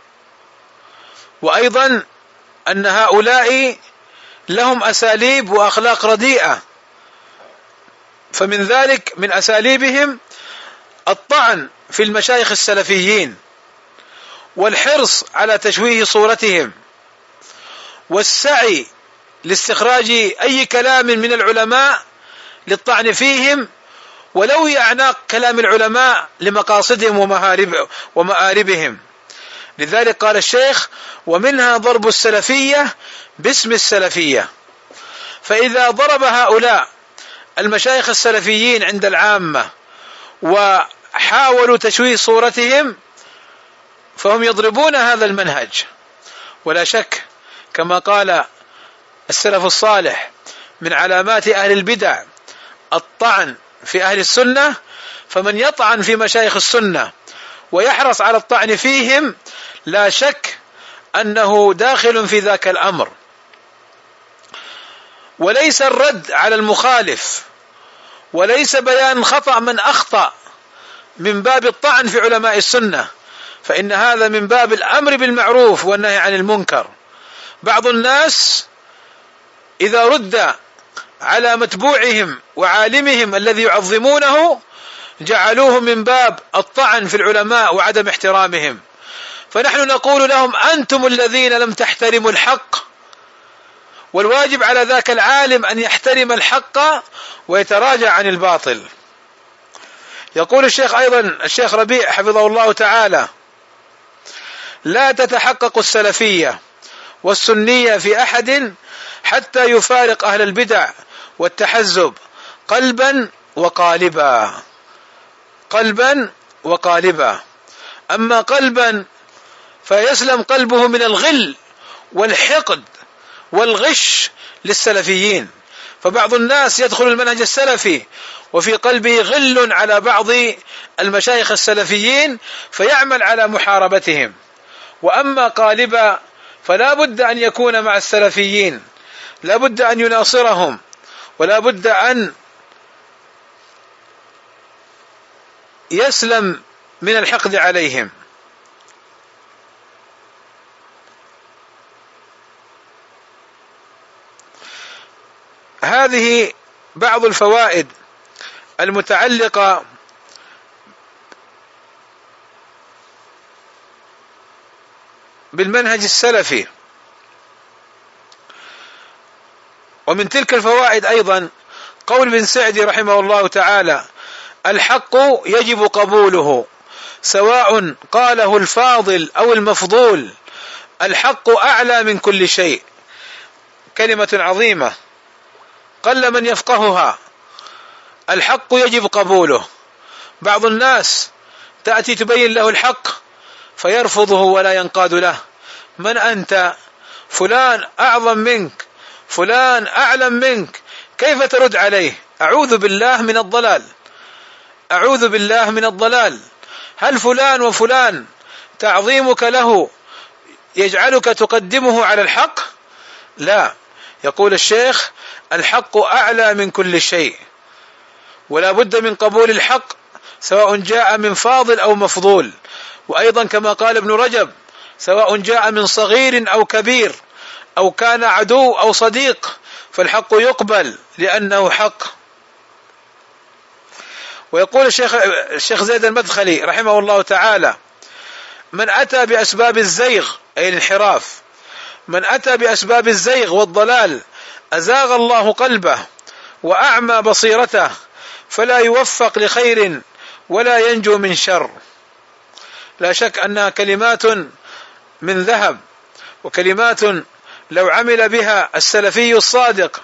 وأيضا أن هؤلاء لهم أساليب وأخلاق رديئة، فمن ذلك من أساليبهم الطعن في المشايخ السلفيين، والحرص على تشويه صورتهم، والسعي لاستخراج أي كلام من العلماء للطعن فيهم، ولو أعناق كلام العلماء لمقاصدهم ومآربهم. لذلك قال الشيخ: ومنها ضرب السلفية باسم السلفية. فإذا ضرب هؤلاء المشايخ السلفيين عند العامة وحاولوا تشويه صورتهم، فهم يضربون هذا المنهج. ولا شك كما قال السلف الصالح: من علامات أهل البدع الطعن في أهل السنة، فمن يطعن في مشايخ السنة ويحرص على الطعن فيهم لا شك أنه داخل في ذاك الأمر. وليس الرد على المخالف، وليس بيان خطأ من أخطأ من باب الطعن في علماء السنة، فإن هذا من باب الأمر بالمعروف والنهي عن المنكر. بعض الناس إذا رد على متبوعهم وعالمهم الذي يعظمونه جعلوه من باب الطعن في العلماء وعدم احترامهم. فنحن نقول لهم: أنتم الذين لم تحترموا الحق، والواجب على ذاك العالم أن يحترم الحق ويتراجع عن الباطل. يقول الشيخ أيضا، الشيخ ربيع حفظه الله تعالى: لا تتحقق السلفية والسنية في أحد حتى يفارق أهل البدع والتحزب قلبا وقالبا. قلبا وقالبا. أما قلبا فيسلم قلبه من الغل والحقد والغش للسلفيين. فبعض الناس يدخل المنهج السلفي وفي قلبه غل على بعض المشايخ السلفيين فيعمل على محاربتهم. وأما قالبا فلا بد أن يكون مع السلفيين، لا بد أن يناصرهم، ولا بد أن يسلم من الحقد عليهم. هذه بعض الفوائد المتعلقة بالمنهج السلفي. ومن تلك الفوائد أيضا قول ابن سعدي رحمه الله تعالى: الحق يجب قبوله سواء قاله الفاضل أو المفضول، الحق أعلى من كل شيء. كلمة عظيمة قل من يفقهها. الحق يجب قبوله. بعض الناس تأتي تبين له الحق فيرفضه ولا ينقاد له. من أنت؟ فلان أعظم منك، فلان أعلم منك، كيف ترد عليه؟ أعوذ بالله من الضلال، أعوذ بالله من الضلال. هل فلان وفلان تعظيمك له يجعلك تقدمه على الحق؟ لا. يقول الشيخ: الحق أعلى من كل شيء. ولا بد من قبول الحق سواء جاء من فاضل أو مفضول. وأيضا كما قال ابن رجب: سواء جاء من صغير أو كبير أو كان عدو أو صديق فالحق يقبل لأنه حق. ويقول الشيخ زيد المدخلي رحمه الله تعالى: من أتى بأسباب الزيغ أي الانحراف، من أتى بأسباب الزيغ والضلال أزاغ الله قلبه وأعمى بصيرته فلا يوفق لخير ولا ينجو من شر. لا شك أنها كلمات من ذهب، وكلمات لو عمل بها السلفي الصادق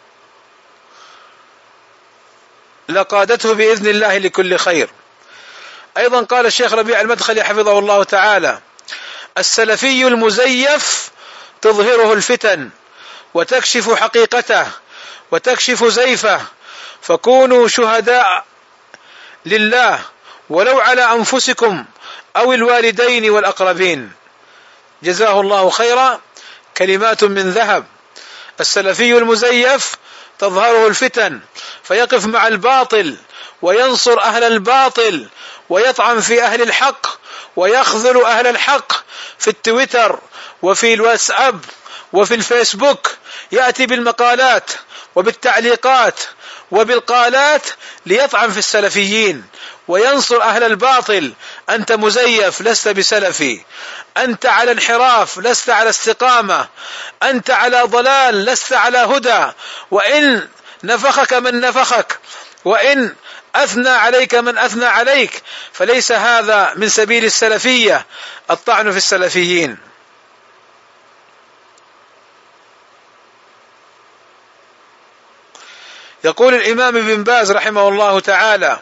لقادته بإذن الله لكل خير. أيضا قال الشيخ ربيع المدخلي حفظه الله تعالى: السلفي المزيف تظهره الفتن وتكشف حقيقته وتكشف زيفه، فكونوا شهداء لله ولو على أنفسكم أو الوالدين والأقربين. جزاه الله خيرا. كلمات من ذهب. السلفي المزيف تظهره الفتن فيقف مع الباطل وينصر أهل الباطل ويطعن في أهل الحق ويخذل أهل الحق في التويتر وفي الواتساب وفي الفيسبوك، يأتي بالمقالات وبالتعليقات وبالقالات ليطعن في السلفيين وينصر أهل الباطل: أنت مزيف لست بسلفي، أنت على انحراف لست على استقامة، أنت على ضلال لست على هدى، وإن نفخك من نفخك وإن أثنى عليك من أثنى عليك فليس هذا من سبيل السلفية الطعن في السلفيين. يقول الإمام ابن باز رحمه الله تعالى: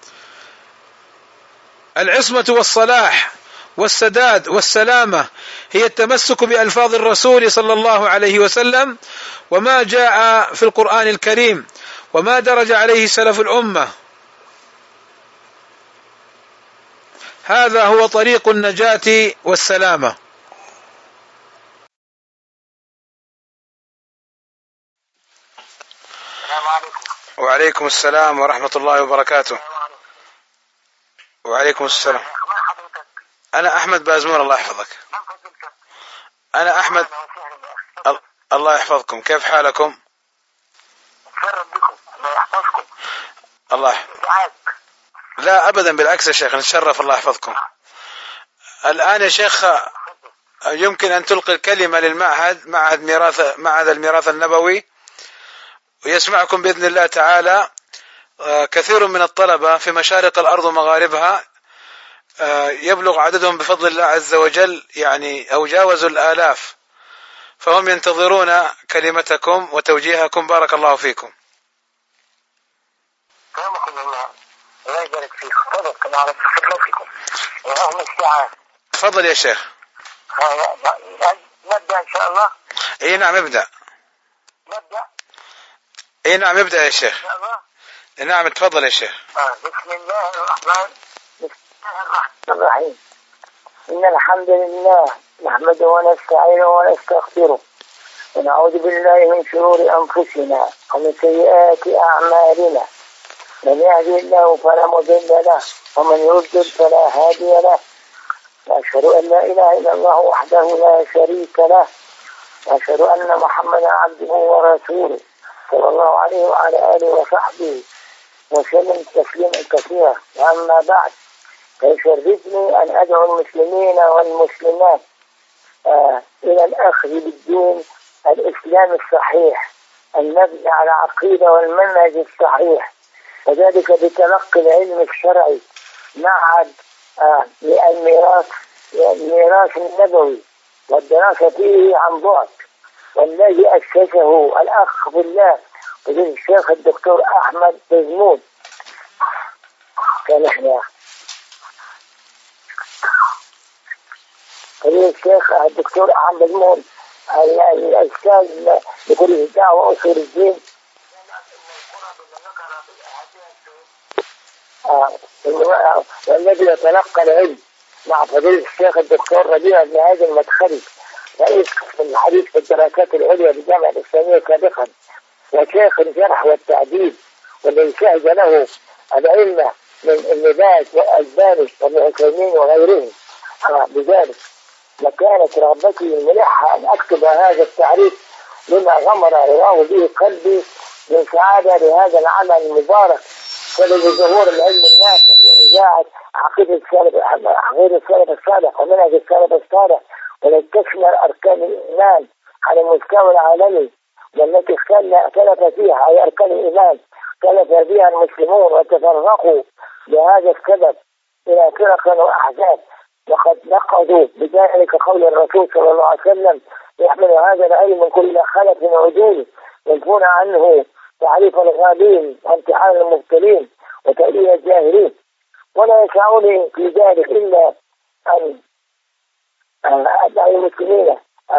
العصمة والصلاح والسداد والسلامة هي التمسك بألفاظ الرسول صلى الله عليه وسلم وما جاء في القرآن الكريم وما درج عليه سلف الأمة. هذا هو طريق النجاة والسلامة. وعليكم السلام ورحمة الله وبركاته. وعليكم السلام. أنا أحمد بازمور. الله يحفظك. أنا أحمد. الله يحفظكم. كيف حالكم؟ الله يحفظكم. الله. لا أبدا، بالعكس يا شيخ، نتشرف. الله يحفظكم. الآن يا شيخ يمكن أن تلقي الكلمة للمعهد، معهد الميراث النبوي، ويسمعكم بإذن الله تعالى كثير من الطلبة في مشارق الأرض ومغاربها، يبلغ عددهم بفضل الله عز وجل يعني أو جاوزوا الآلاف، فهم ينتظرون كلمتكم وتوجيهكم. بارك الله فيكم. الله يبارك فيك. تفضل على فكرتكم. اللهم استعان. تفضل يا شيخ. نبدأ إن شاء الله. اي نعم ابدأ. نبدأ. اي نعم ابدأ يا شيخ. إن شاء الله. نعم تفضل يا شيخ. بسم الله الرحمن الرحيم. إن الحمد لله نحمده ونستعينه ونستغفره ونعوذ بالله من شرور أنفسنا ومن سيئات أعمالنا. من يهدي الله فلا مضل له ومن يضلل فلا هادي له. وأشهد أن لا إله إلا الله وحده لا شريك له، وأشهد أن محمدا عبده ورسوله صلى الله عليه وعلى آله وصحبه وسلم تسليما كثيرا. وأما بعد، فيشرفني أن أدعو المسلمين والمسلمات إلى الأخذ بالدين الإسلام الصحيح المبني على عقيدة والمنهج الصحيح، وذلك بتلقي العلم الشرعي مع الميراث النبوي والدراسة فيه عن بعد، والذي أسسه الأخ في الله فضيلة الشيخ الدكتور أحمد بازمون. فنحن فضيلة الشيخ الدكتور أحمد بازمون الأستاذ بكلية الدعوة وأصول الدين، والذي يتلقى العلم مع فضيلة الشيخ الدكتور ربيع بن هادي المدخلي رئيس قسم الحديث في الدراسات العليا بالجامعة الإسلامية سابقا، وشيخ الجرح والتعديل ومن شهد له الأئمة من النبات والألباني وابن عثيمين وغيرهم بذلك، لكانت رغبتي الملحة أن أكتب هذا التعريف لما غمر رواه به قلبي من سعادة لهذا العمل المبارك سبب ظهور العلم النافع وإذاعة عقيدة السلف الصالح ومنهج السلف الصالح، ولتشمل أركان الإيمان على المستوى العالمي والتي اختلف فيها أي أركان الإيمان اختلف فيها المسلمون وتفرقوا بهذا السبب إلى فرق وأحزاب، وقد نقضوا بذلك قول الرسول صلى الله عليه وسلم: يحمل هذا العلم من كل خلف وعدول ينفون عنه تعريف الغالين وامتحان المبتلين وتأليل الجاهلين. ولا يسعني في ذلك إلا أن أدعي المسلمين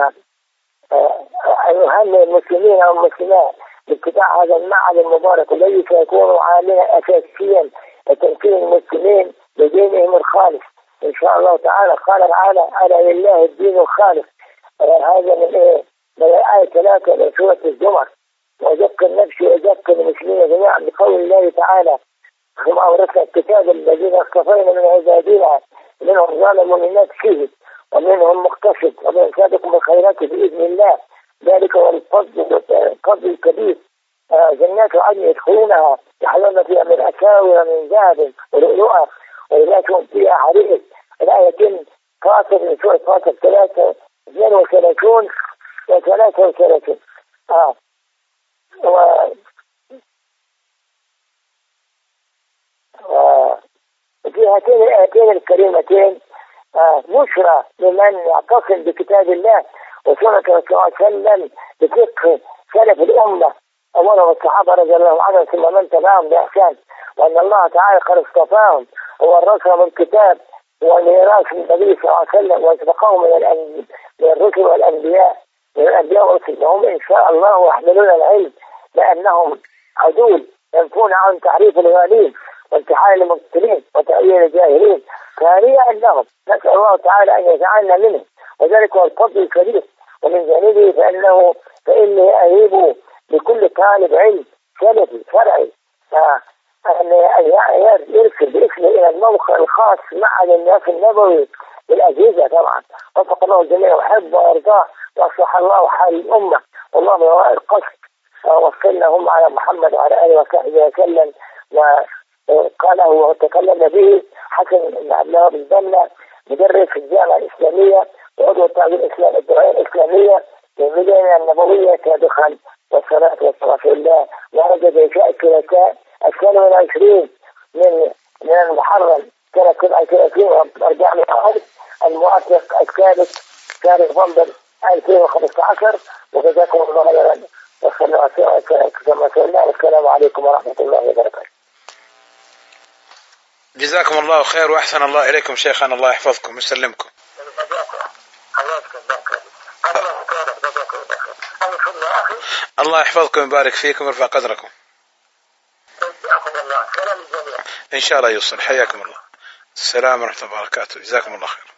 أن يهنئ المسلمين والمسلمات باتباع هذا المعهد المبارك الذي سيكون عاملا أساسيا لتمكين المسلمين بدينهم الخالص إن شاء الله تعالى. قال تعالى: ألا لله الدين الخالص. هذا من الآية 3 من سورة الزمر. وأذكر نفسي وأذكر المسلمين جميعا بقول الله تعالى: ثم أورثنا الكتاب الذين اصطفينا من عبادنا منهم ظالم من نفسه ومنهم مقتصد ومن سابق بالخيرات بإذن الله، ذلك هو الفضل الكبير. جنات عدن يدخلونها يحلون فيها من أساور من ذهب ولؤلؤا ولباسهم فيها حرير. الآية فاصل من سورة فاصل 32 و33. في هاتين الآيتين الكريمتين بشرى لمن يعتصم بكتاب الله وسنة رسول الله صلى الله عليه وسلم بفقه سلف الأمة أولهم الصحابة رضي الله عنهم ثم من تبعهم بإحسان، وأن الله تعالى قد اصطفاهم وورثهم الكتاب وميراث النبي صلى الله عليه وسلم وسبقهم من الرسل والأنبياء والرسل، وهم إن شاء الله يحملون العلم لأنهم عدول ينفون عن تعريف الغالين وامتحان المبتلين وتأويل الجاهلين. ثانيا أنهم نسأل الله تعالى أن يجعلنا منهم، وذلك هو الفضل الكبير. ومن جانبه فإني أهيب لكل طالب علم سلفي فرعي أن يرسل باسمه إلى الموقع الخاص مع الناس النبوي بالأجهزة طبعا، وفق الله الجميع وحفظه ويرضاه وأصلح الله حال الأمة والله من وراء القصد. وصلناهم على محمد وعلى آله وصحبه وسلم. وقاله وتكلم به حسن بن عبد الله بن بنا مدرس في الجامعة الإسلامية وعضو التعليم الإسلامي الدعاية الإسلامية من المدينة النبوية سابقا، والصلاة والسلام على الله. ورد بإنشاء الثلاثاء 22 من المحرم سنة 37 و400 الموافق الثالث شهر نوفمبر 2015. وجزاكم الله خيرا والسلام عليكم ورحمة الله وبركاته. جزاكم الله خير وأحسن الله إليكم شيخنا، الله يحفظكم ويسلمكم. الله يحفظكم ويبارك فيكم ويرفع قدركم إن شاء الله يوصل. حياكم الله. السلام ورحمة الله وبركاته. جزاكم الله خير.